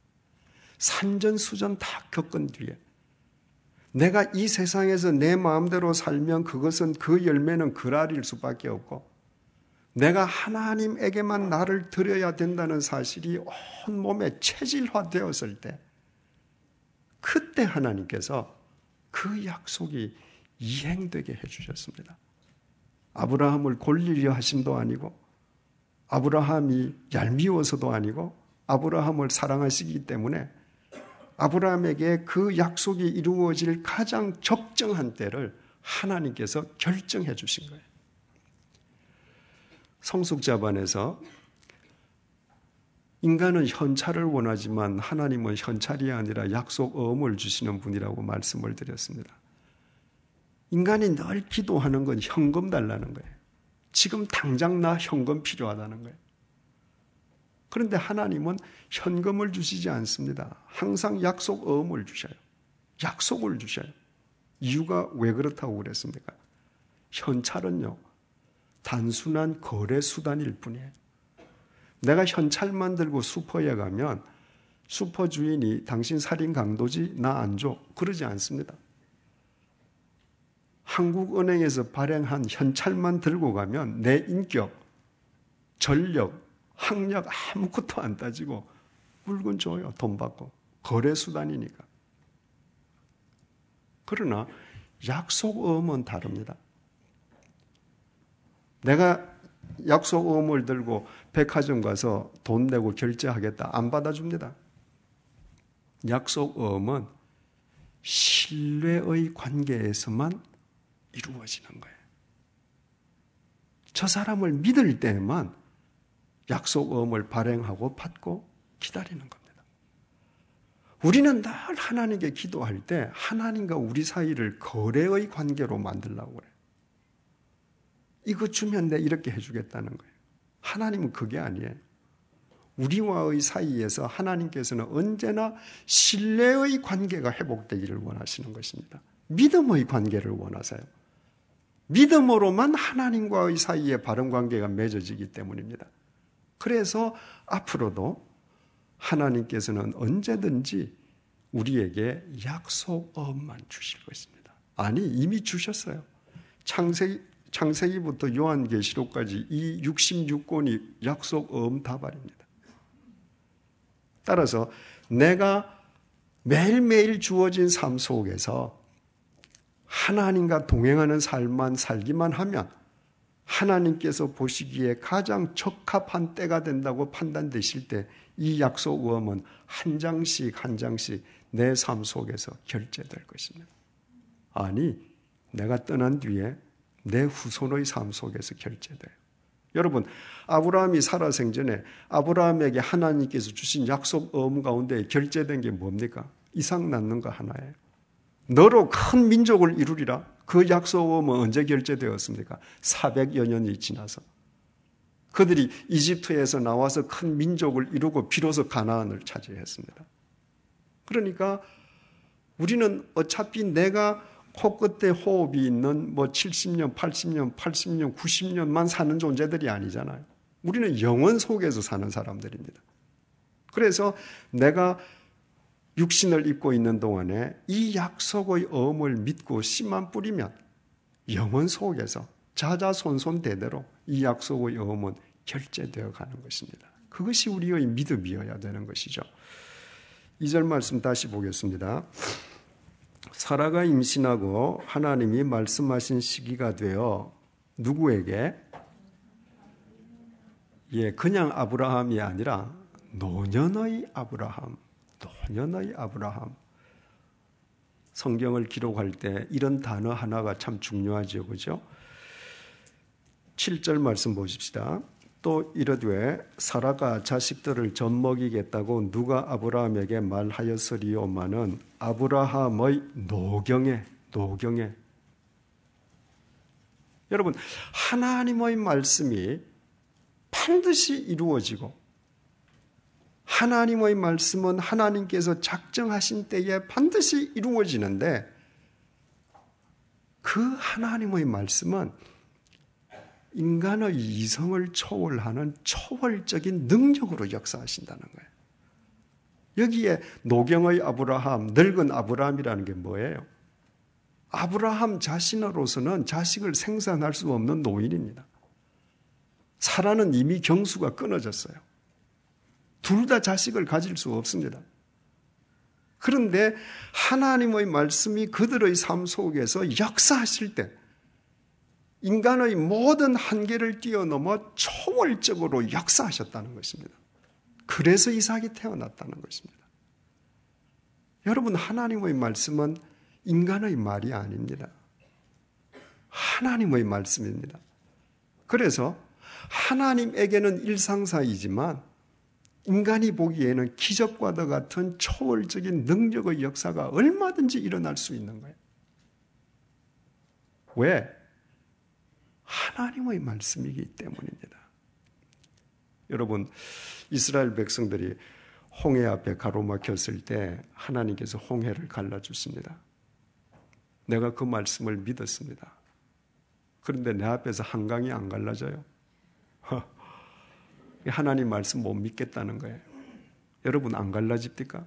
산전수전 다 겪은 뒤에, 내가 이 세상에서 내 마음대로 살면 그것은, 그 열매는 그랄일 수밖에 없고, 내가 하나님에게만 나를 드려야 된다는 사실이 온몸에 체질화되었을 때, 그때 하나님께서 그 약속이 이행되게 해주셨습니다. 아브라함을 골리려 하심도 아니고, 아브라함이 얄미워서도 아니고, 아브라함을 사랑하시기 때문에 아브라함에게 그 약속이 이루어질 가장 적정한 때를 하나님께서 결정해 주신 거예요. 성숙자반에서 인간은 현찰을 원하지만 하나님은 현찰이 아니라 약속어음을 주시는 분이라고 말씀을 드렸습니다. 인간이 늘 기도하는 건 현금 달라는 거예요. 지금 당장 나 현금 필요하다는 거예요. 그런데 하나님은 현금을 주시지 않습니다. 항상 약속어음을 주셔요. 약속을 주셔요. 이유가 왜 그렇다고 그랬습니까? 현찰은요, 단순한 거래 수단일 뿐이에요. 내가 현찰만 들고 슈퍼에 가면 슈퍼 주인이 당신 살인 강도지? 나 안 줘. 그러지 않습니다. 한국은행에서 발행한 현찰만 들고 가면 내 인격, 전력, 학력 아무것도 안 따지고 물건 줘요. 돈 받고. 거래 수단이니까. 그러나 약속어음은 다릅니다. 내가 약속어음을 들고 백화점 가서 돈 내고 결제하겠다. 안 받아줍니다. 약속어음은 신뢰의 관계에서만 이루어지는 거예요. 저 사람을 믿을 때만 약속어음을 발행하고 받고 기다리는 겁니다. 우리는 늘 하나님께 기도할 때 하나님과 우리 사이를 거래의 관계로 만들려고 그래요. 이거 주면 내 이렇게 해주겠다는 거예요. 하나님은 그게 아니에요. 우리와의 사이에서 하나님께서는 언제나 신뢰의 관계가 회복되기를 원하시는 것입니다. 믿음의 관계를 원하세요. 믿음으로만 하나님과의 사이에 바른 관계가 맺어지기 때문입니다. 그래서 앞으로도 하나님께서는 언제든지 우리에게 약속어음만 주실 것입니다. 아니, 이미 주셨어요. 창세기부터 요한계시록까지 이 66권이 약속어음 다발입니다. 따라서 내가 매일매일 주어진 삶 속에서 하나님과 동행하는 삶만 살기만 하면 하나님께서 보시기에 가장 적합한 때가 된다고 판단되실 때 이 약속어음은 한 장씩 한 장씩 내 삶 속에서 결제될 것입니다. 아니, 내가 떠난 뒤에 내 후손의 삶 속에서 결제돼요. 여러분, 아브라함이 살아생전에 아브라함에게 하나님께서 주신 약속어음 가운데 결제된 게 뭡니까? 이삭 낳는 거 하나예요. 너로 큰 민족을 이루리라. 그 약속어음은 언제 결제되었습니까? 400여 년이 지나서. 그들이 이집트에서 나와서 큰 민족을 이루고 비로소 가나안을 차지했습니다. 그러니까 우리는 어차피 내가 코끝에 호흡이 있는 70년, 80년, 90년만 사는 존재들이 아니잖아요. 우리는 영원 속에서 사는 사람들입니다. 그래서 내가 육신을 입고 있는 동안에 이 약속의 어음을 믿고 씨만 뿌리면 영원 속에서 자자손손 대대로 이 약속의 어음은 결제되어 가는 것입니다. 그것이 우리의 믿음이어야 되는 것이죠. 2절 말씀 다시 보겠습니다. 사라가 임신하고 하나님이 말씀하신 시기가 되어 누구에게? 그냥 아브라함이 아니라 노년의 아브라함. 성경을 기록할 때 이런 단어 하나가 참 중요하죠. 그죠? 7절 말씀 보십시다. 또 이르되 사라가 자식들을 젖먹이겠다고 누가 아브라함에게 말하였으리오마는 아브라함의 노경에 여러분, 하나님의 말씀이 반드시 이루어지고 하나님의 말씀은 하나님께서 작정하신 때에 반드시 이루어지는데 그 하나님의 말씀은 인간의 이성을 초월하는 초월적인 능력으로 역사하신다는 거예요. 여기에 노경의 아브라함, 늙은 아브라함이라는 게 뭐예요? 아브라함 자신으로서는 자식을 생산할 수 없는 노인입니다. 사라는 이미 경수가 끊어졌어요. 둘 다 자식을 가질 수 없습니다. 그런데 하나님의 말씀이 그들의 삶 속에서 역사하실 때 인간의 모든 한계를 뛰어넘어 초월적으로 역사하셨다는 것입니다. 그래서 이삭이 태어났다는 것입니다. 여러분, 하나님의 말씀은 인간의 말이 아닙니다. 하나님의 말씀입니다. 그래서 하나님에게는 일상사이지만 인간이 보기에는 기적과도 같은 초월적인 능력의 역사가 얼마든지 일어날 수 있는 거예요. 왜? 하나님의 말씀이기 때문입니다. 여러분, 이스라엘 백성들이 홍해 앞에 가로막혔을 때 하나님께서 홍해를 갈라주십니다. 내가 그 말씀을 믿었습니다. 그런데 내 앞에서 한강이 안 갈라져요. 하나님 말씀 못 믿겠다는 거예요. 여러분, 안 갈라집니까?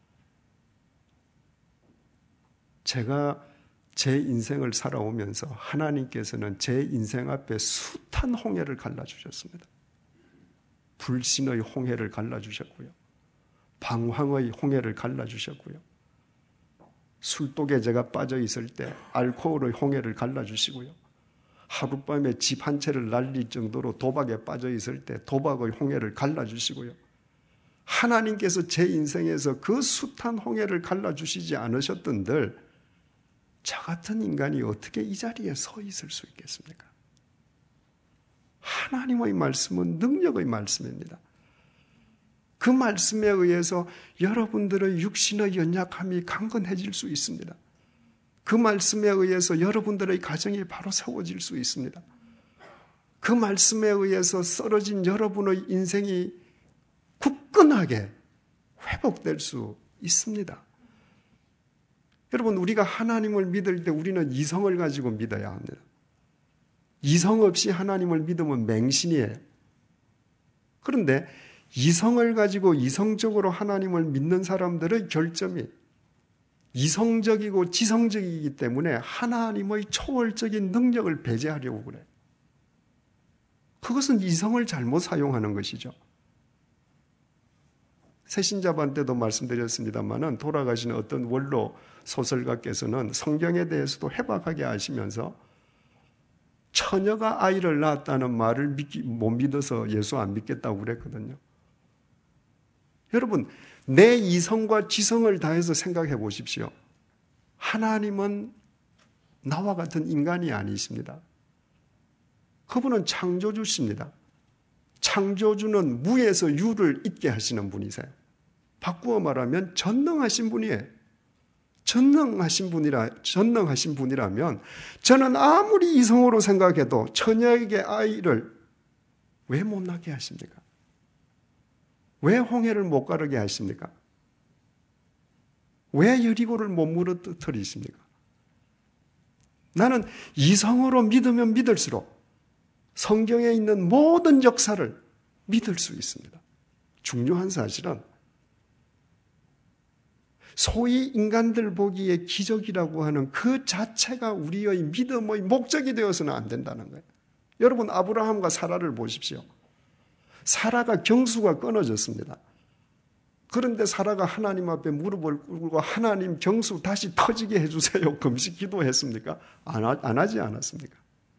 제가 제 인생을 살아오면서 하나님께서는 제 인생 앞에 숱한 홍해를 갈라주셨습니다. 불신의 홍해를 갈라주셨고요. 방황의 홍해를 갈라주셨고요. 술독에 제가 빠져 있을 때 알코올의 홍해를 갈라주시고요. 하룻밤에 집 한 채를 날릴 정도로 도박에 빠져 있을 때 도박의 홍해를 갈라주시고요. 하나님께서 제 인생에서 그 숱한 홍해를 갈라주시지 않으셨던들 저 같은 인간이 어떻게 이 자리에 서 있을 수 있겠습니까? 하나님의 말씀은 능력의 말씀입니다. 그 말씀에 의해서 여러분들의 육신의 연약함이 강건해질 수 있습니다. 그 말씀에 의해서 여러분들의 가정이 바로 세워질 수 있습니다. 그 말씀에 의해서 쓰러진 여러분의 인생이 굳건하게 회복될 수 있습니다. 여러분, 우리가 하나님을 믿을 때 우리는 이성을 가지고 믿어야 합니다. 이성 없이 하나님을 믿으면 맹신이에요. 그런데 이성을 가지고 이성적으로 하나님을 믿는 사람들의 결점이 이성적이고 지성적이기 때문에 하나님의 초월적인 능력을 배제하려고 그래요. 그것은 이성을 잘못 사용하는 것이죠. 새신자반 때도 말씀드렸습니다마는 돌아가신 어떤 원로 소설가께서는 성경에 대해서도 해박하게 아시면서 처녀가 아이를 낳았다는 말을 못 믿어서 예수 안 믿겠다고 그랬거든요. 여러분, 내 이성과 지성을 다해서 생각해 보십시오. 하나님은 나와 같은 인간이 아니십니다. 그분은 창조주십니다. 창조주는 무에서 유를 있게 하시는 분이세요. 바꾸어 말하면 전능하신 분이에요. 전능하신 분이라면 저는 아무리 이성으로 생각해도 처녀에게 아이를 왜 못 낳게 하십니까? 왜 홍해를 못 가르게 하십니까? 왜 여리고를 못 무너뜨리십니까? 나는 이성으로 믿으면 믿을수록 성경에 있는 모든 역사를 믿을 수 있습니다. 중요한 사실은 소위 인간들 보기에 기적이라고 하는 그 자체가 우리의 믿음의 목적이 되어서는 안 된다는 거예요. 여러분, 아브라함과 사라를 보십시오. 사라가 경수가 끊어졌습니다. 그런데 사라가 하나님 앞에 무릎을 꿇고 하나님 경수 다시 터지게 해주세요. 금식 기도했습니까? 안 하지 않았습니까?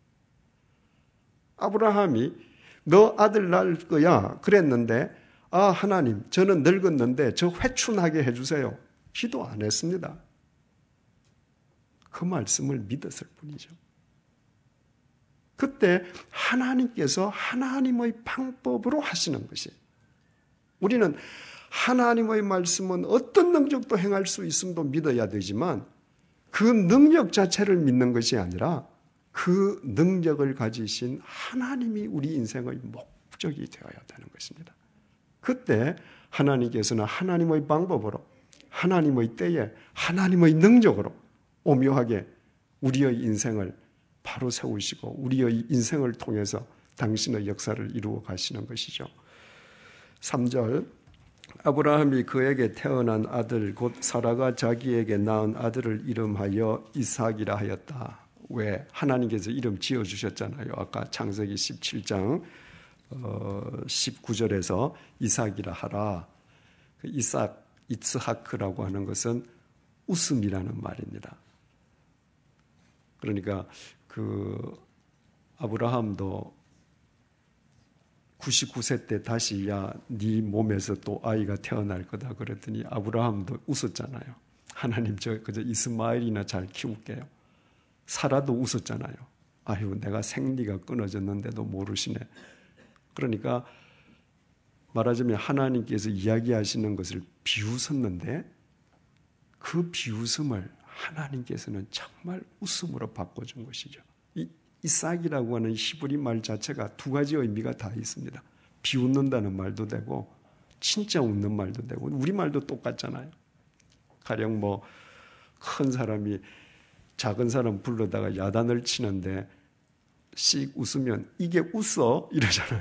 아브라함이 너 아들 낳을 거야 그랬는데 하나님 저는 늙었는데 저 회춘하게 해주세요. 기도 안 했습니다. 그 말씀을 믿었을 뿐이죠. 그때 하나님께서 하나님의 방법으로 하시는 것이 우리는 하나님의 말씀은 어떤 능력도 행할 수 있음도 믿어야 되지만 그 능력 자체를 믿는 것이 아니라 그 능력을 가지신 하나님이 우리 인생의 목적이 되어야 되는 것입니다. 그때 하나님께서는 하나님의 방법으로 하나님의 때에 하나님의 능력으로 오묘하게 우리의 인생을 바로 세우시고 우리의 인생을 통해서 당신의 역사를 이루어 가시는 것이죠. 3절, 아브라함이 그에게 태어난 아들 곧 사라가 자기에게 낳은 아들을 이름하여 이삭이라 하였다. 왜? 하나님께서 이름 지어주셨잖아요. 아까 창세기 17장 19절에서 이삭이라 하라. 이스하크라고 하는 것은 웃음이라는 말입니다. 그러니까 아브라함도 99세 때 다시 네 몸에서 또 아이가 태어날 거다 그랬더니 아브라함도 웃었잖아요. 하나님 그저 이스마엘이나 잘 키울게요. 사라도 웃었잖아요. 아유, 내가 생리가 끊어졌는데도 모르시네. 그러니까 말하자면 하나님께서 이야기하시는 것을 비웃었는데 그 비웃음을 하나님께서는 정말 웃음으로 바꿔준 것이죠. 이삭이라고 하는 히브리 말 자체가 두 가지 의미가 다 있습니다. 비웃는다는 말도 되고 진짜 웃는 말도 되고 우리말도 똑같잖아요. 가령 큰 사람이 작은 사람 불러다가 야단을 치는데 씩 웃으면 이게 웃어? 이러잖아요.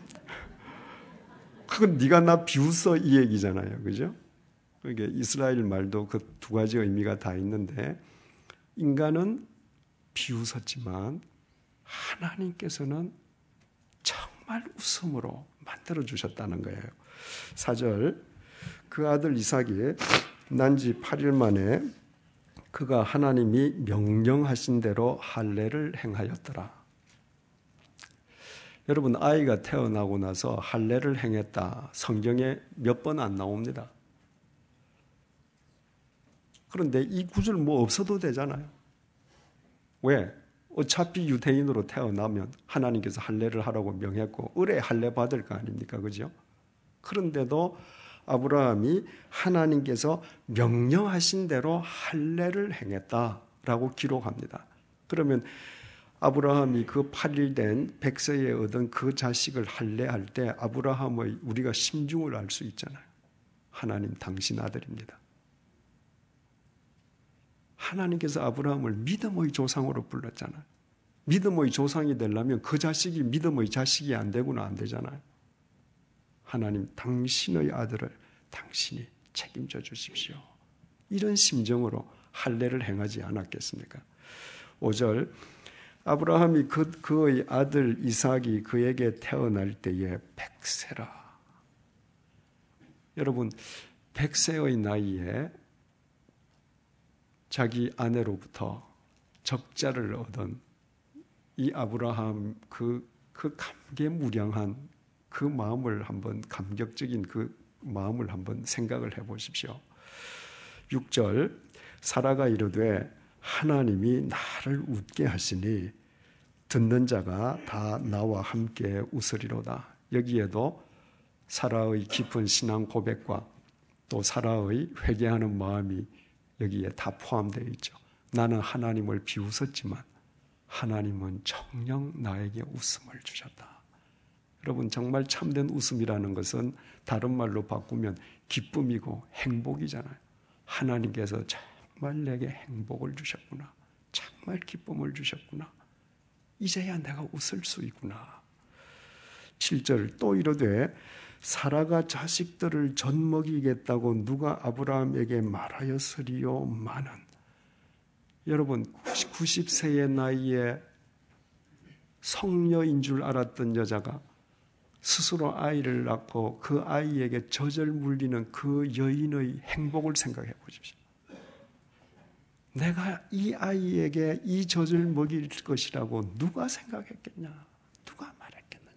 그건 네가 나 비웃어 이 얘기잖아요. 그죠? 그게 이스라엘 말도 그 두 가지 의미가 다 있는데 인간은 비웃었지만 하나님께서는 정말 웃음으로 만들어 주셨다는 거예요. 4절, 그 아들 이삭이 난 지 8일 만에 그가 하나님이 명령하신 대로 할례를 행하였더라. 여러분, 아이가 태어나고 나서 할례를 행했다. 성경에 몇 번 안 나옵니다. 그런데 이 구절 없어도 되잖아요. 왜? 어차피 유대인으로 태어나면 하나님께서 할례를 하라고 명했고 의뢰 할례 받을 거 아닙니까? 그죠? 그런데도 아브라함이 하나님께서 명령하신 대로 할례를 행했다라고 기록합니다. 그러면 아브라함이 그 8일 된 100세에 얻은 그 자식을 할례할 때 아브라함의 우리가 심중을 알 수 있잖아요. 하나님 당신 아들입니다. 하나님께서 아브라함을 믿음의 조상으로 불렀잖아요. 믿음의 조상이 되려면 그 자식이 믿음의 자식이 안 되고는 안 되잖아요. 하나님 당신의 아들을 당신이 책임져 주십시오. 이런 심정으로 할례를 행하지 않았겠습니까? 5절, 아브라함이 그의 아들 이삭이 그에게 태어날 때에 100세라. 여러분, 100세의 나이에 자기 아내로부터 적자를 얻은 이 아브라함 그 감개무량한 그 마음을 한번 감격적인 그 마음을 한번 생각을 해 보십시오. 6절, 사라가 이르되 하나님이 나를 웃게 하시니 듣는 자가 다 나와 함께 웃으리로다. 여기에도 사라의 깊은 신앙 고백과 또 사라의 회개하는 마음이 여기에 다 포함되어 있죠. 나는 하나님을 비웃었지만 하나님은 정녕 나에게 웃음을 주셨다. 여러분, 정말 참된 웃음이라는 것은 다른 말로 바꾸면 기쁨이고 행복이잖아요. 하나님께서 정말 내게 행복을 주셨구나. 정말 기쁨을 주셨구나. 이제야 내가 웃을 수 있구나. 7절, 또 이르되 사라가 자식들을 젖먹이겠다고 누가 아브라함에게 말하였으리요마는. 여러분, 90세의 나이에 성녀인 줄 알았던 여자가 스스로 아이를 낳고 그 아이에게 젖을 물리는 그 여인의 행복을 생각해 보십시오. 내가 이 아이에게 이 젖을 먹일 것이라고 누가 생각했겠냐? 누가 말했겠느냐?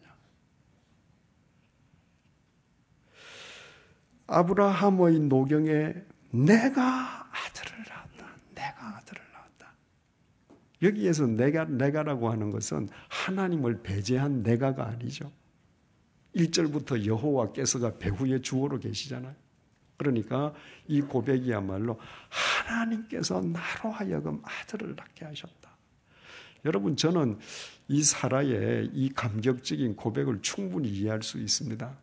아브라함의 노경에 내가 아들을 낳았다. 내가 아들을 낳았다. 여기에서 내가라고 하는 것은 하나님을 배제한 내가가 아니죠. 1절부터 여호와께서가 배후의 주어로 계시잖아요. 그러니까 이 고백이야말로 하나님께서 나로 하여금 아들을 낳게 하셨다. 여러분, 저는 이 사라의 이 감격적인 고백을 충분히 이해할 수 있습니다.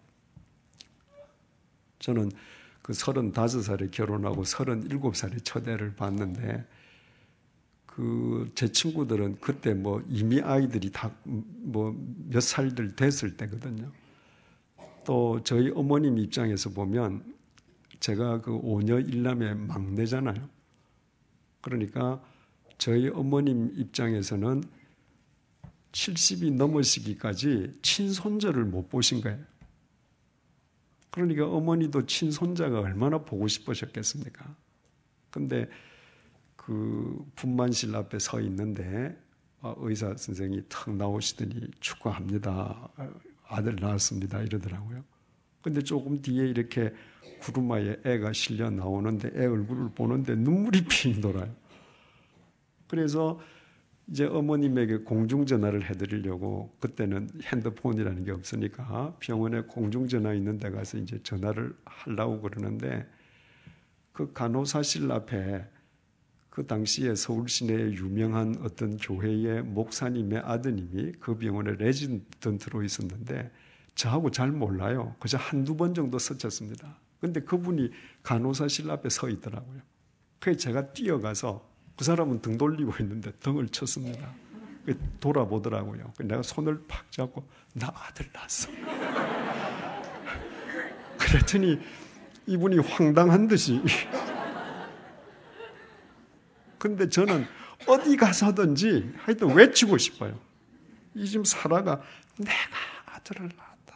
저는 그 35살에 결혼하고 37살에 처대를 봤는데 제 친구들은 그때 이미 아이들이 다 몇 살들 됐을 때거든요. 또 저희 어머님 입장에서 보면 제가 5녀 1남의 막내잖아요. 그러니까 저희 어머님 입장에서는 70이 넘으시기까지 친손자를 못 보신 거예요. 그러니까 어머니도 친손자가 얼마나 보고 싶으셨겠습니까? 근데 분만실 앞에 서 있는데 의사 선생님이 탁 나오시더니 축하합니다. 아들 낳았습니다. 이러더라고요. 근데 조금 뒤에 이렇게 구루마에 애가 실려 나오는데 애 얼굴을 보는데 눈물이 핑 돌아요. 그래서 이제 어머님에게 공중전화를 해드리려고, 그때는 핸드폰이라는 게 없으니까 병원에 공중전화 있는 데 가서 이제 전화를 하려고 그러는데, 그 간호사실 앞에 그 당시에 서울 시내에 유명한 어떤 교회의 목사님의 아드님이 그 병원에 레지던트로 있었는데 저하고 잘 몰라요. 그저 한두 번 정도 스쳤습니다. 근데 그분이 간호사실 앞에 서 있더라고요. 그래서 제가 뛰어가서, 그 사람은 등 돌리고 있는데 등을 쳤습니다. 돌아보더라고요. 내가 손을 팍 잡고 나 아들 낳았어. 그랬더니 이분이 황당한 듯이 근데 저는 어디 가서든지 하여튼 외치고 싶어요. 이 지금 사라가 내가 아들을 낳았다.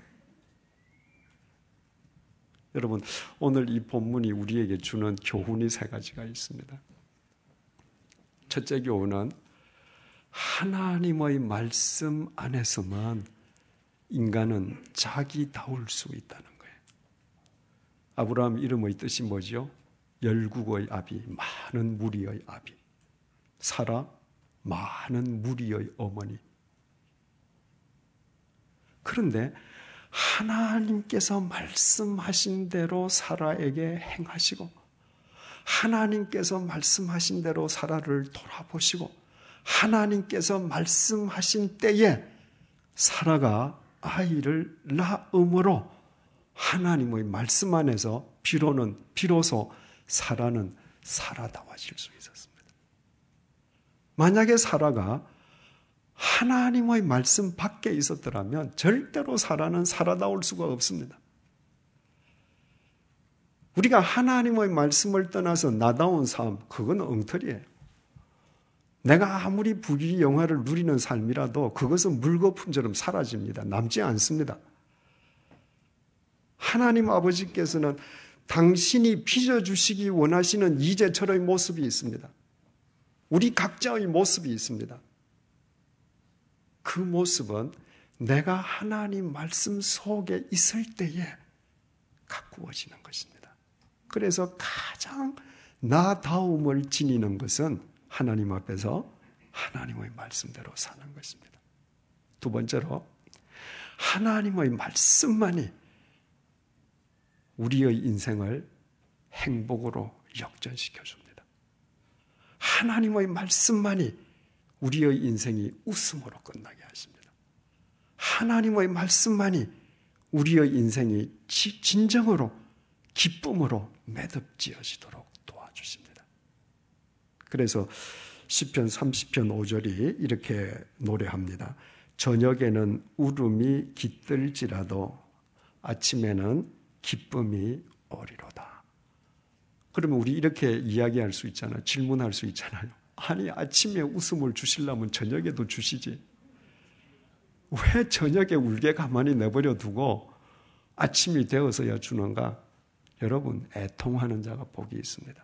여러분, 오늘 이 본문이 우리에게 주는 교훈이 세 가지가 있습니다. 첫째 교훈은 하나님의 말씀 안에서만 인간은 자기다울 수 있다는 거예요. 아브라함 이름의 뜻이 뭐죠? 열국의 아비, 많은 무리의 아비. 사라, 많은 무리의 어머니. 그런데 하나님께서 말씀하신 대로 사라에게 행하시고, 하나님께서 말씀하신 대로 사라를 돌아보시고, 하나님께서 말씀하신 때에 사라가 아이를 낳음으로 하나님의 말씀 안에서 비로소 사라는 사라다워질 수 있었습니다. 만약에 사라가 하나님의 말씀 밖에 있었더라면 절대로 사라는 사라다울 수가 없습니다. 우리가 하나님의 말씀을 떠나서 나다운 삶, 그건 엉터리예요. 내가 아무리 부귀 영화를 누리는 삶이라도 그것은 물거품처럼 사라집니다. 남지 않습니다. 하나님 아버지께서는 당신이 빚어주시기 원하시는 이제철의 모습이 있습니다. 우리 각자의 모습이 있습니다. 그 모습은 내가 하나님 말씀 속에 있을 때에 가꾸어지는 것입니다. 그래서 가장 나다움을 지니는 것은 하나님 앞에서 하나님의 말씀대로 사는 것입니다. 두 번째로, 하나님의 말씀만이 우리의 인생을 행복으로 역전시켜 줍니다. 하나님의 말씀만이 우리의 인생이 웃음으로 끝나게 하십니다. 하나님의 말씀만이 우리의 인생이 진정으로 기쁨으로 매듭지어지도록 도와주십니다. 그래서 시편 30편 5절이 이렇게 노래합니다. 저녁에는 울음이 깃들지라도 아침에는 기쁨이 오리로다. 그러면 우리 이렇게 이야기할 수 있잖아요. 질문할 수 있잖아요. 아니, 아침에 웃음을 주시려면 저녁에도 주시지. 왜 저녁에 울게 가만히 내버려 두고 아침이 되어서야 주는가? 여러분, 애통하는 자가 복이 있습니다.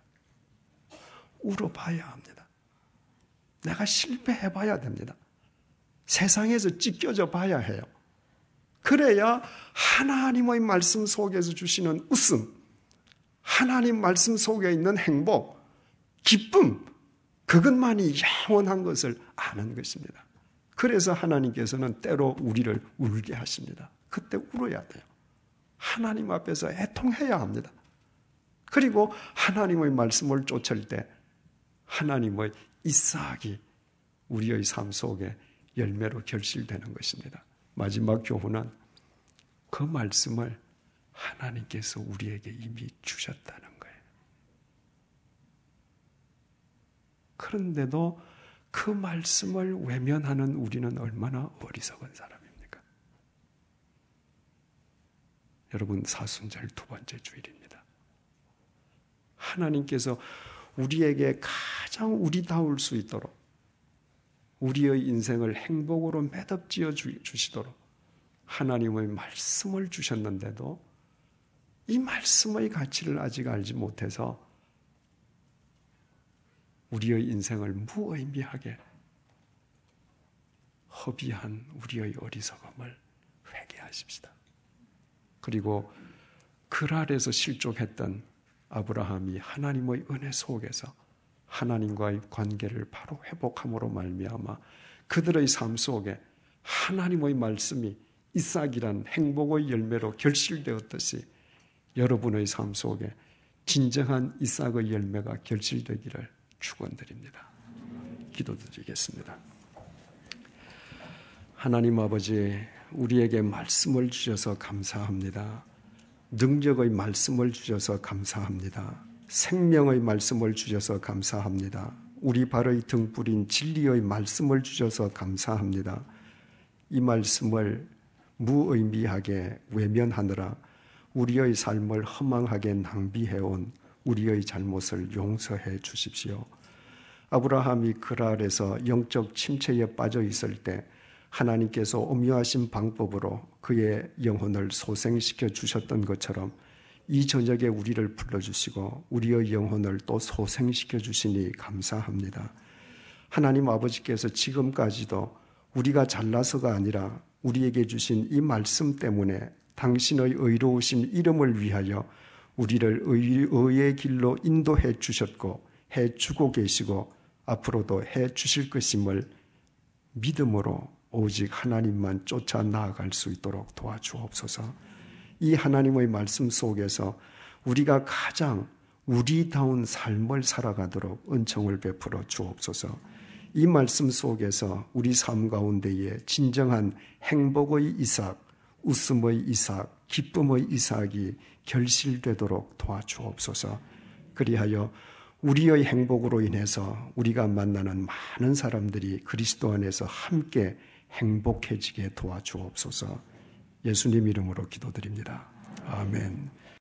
울어봐야 합니다. 내가 실패해봐야 됩니다. 세상에서 찢겨져 봐야 해요. 그래야 하나님의 말씀 속에서 주시는 웃음, 하나님 말씀 속에 있는 행복, 기쁨, 그것만이 영원한 것을 아는 것입니다. 그래서 하나님께서는 때로 우리를 울게 하십니다. 그때 울어야 돼요. 하나님 앞에서 애통해야 합니다. 그리고 하나님의 말씀을 쫓을 때 하나님의 이삭이 우리의 삶 속에 열매로 결실되는 것입니다. 마지막 교훈은 그 말씀을 하나님께서 우리에게 이미 주셨다는 거예요. 그런데도 그 말씀을 외면하는 우리는 얼마나 어리석은 사람입니까? 여러분, 사순절 두 번째 주일입니다. 하나님께서 우리에게 가장 우리다울 수 있도록 우리의 인생을 행복으로 매듭지어 주시도록 하나님의 말씀을 주셨는데도 이 말씀의 가치를 아직 알지 못해서 우리의 인생을 무의미하게 허비한 우리의 어리석음을 회개하십시다. 그리고 그랄에서 실족했던 아브라함이 하나님의 은혜 속에서 하나님과의 관계를 바로 회복함으로 말미암아 그들의 삶 속에 하나님의 말씀이 이삭이란 행복의 열매로 결실되었듯이 여러분의 삶 속에 진정한 이삭의 열매가 결실되기를 축원드립니다. 기도드리겠습니다. 하나님 아버지, 우리에게 말씀을 주셔서 감사합니다. 능력의 말씀을 주셔서 감사합니다. 생명의 말씀을 주셔서 감사합니다. 우리 발의 등불인 진리의 말씀을 주셔서 감사합니다. 이 말씀을 무의미하게 외면하느라 우리의 삶을 허망하게 낭비해온 우리의 잘못을 용서해 주십시오. 아브라함이 그랄에서 영적 침체에 빠져 있을 때 하나님께서 오묘하신 방법으로 그의 영혼을 소생시켜 주셨던 것처럼 이 저녁에 우리를 불러주시고 우리의 영혼을 또 소생시켜 주시니 감사합니다. 하나님 아버지께서 지금까지도 우리가 잘나서가 아니라 우리에게 주신 이 말씀 때문에 당신의 의로우신 이름을 위하여 우리를 의의 길로 인도해 주셨고 해주고 계시고 앞으로도 해 주실 것임을 믿음으로 오직 하나님만 쫓아 나아갈 수 있도록 도와주옵소서. 이 하나님의 말씀 속에서 우리가 가장 우리다운 삶을 살아가도록 은총을 베풀어 주옵소서. 이 말씀 속에서 우리 삶 가운데에 진정한 행복의 이삭, 웃음의 이삭, 기쁨의 이삭이 결실되도록 도와주옵소서. 그리하여 우리의 행복으로 인해서 우리가 만나는 많은 사람들이 그리스도 안에서 함께 행복해지게 도와주옵소서. 예수님 이름으로 기도드립니다. 아멘.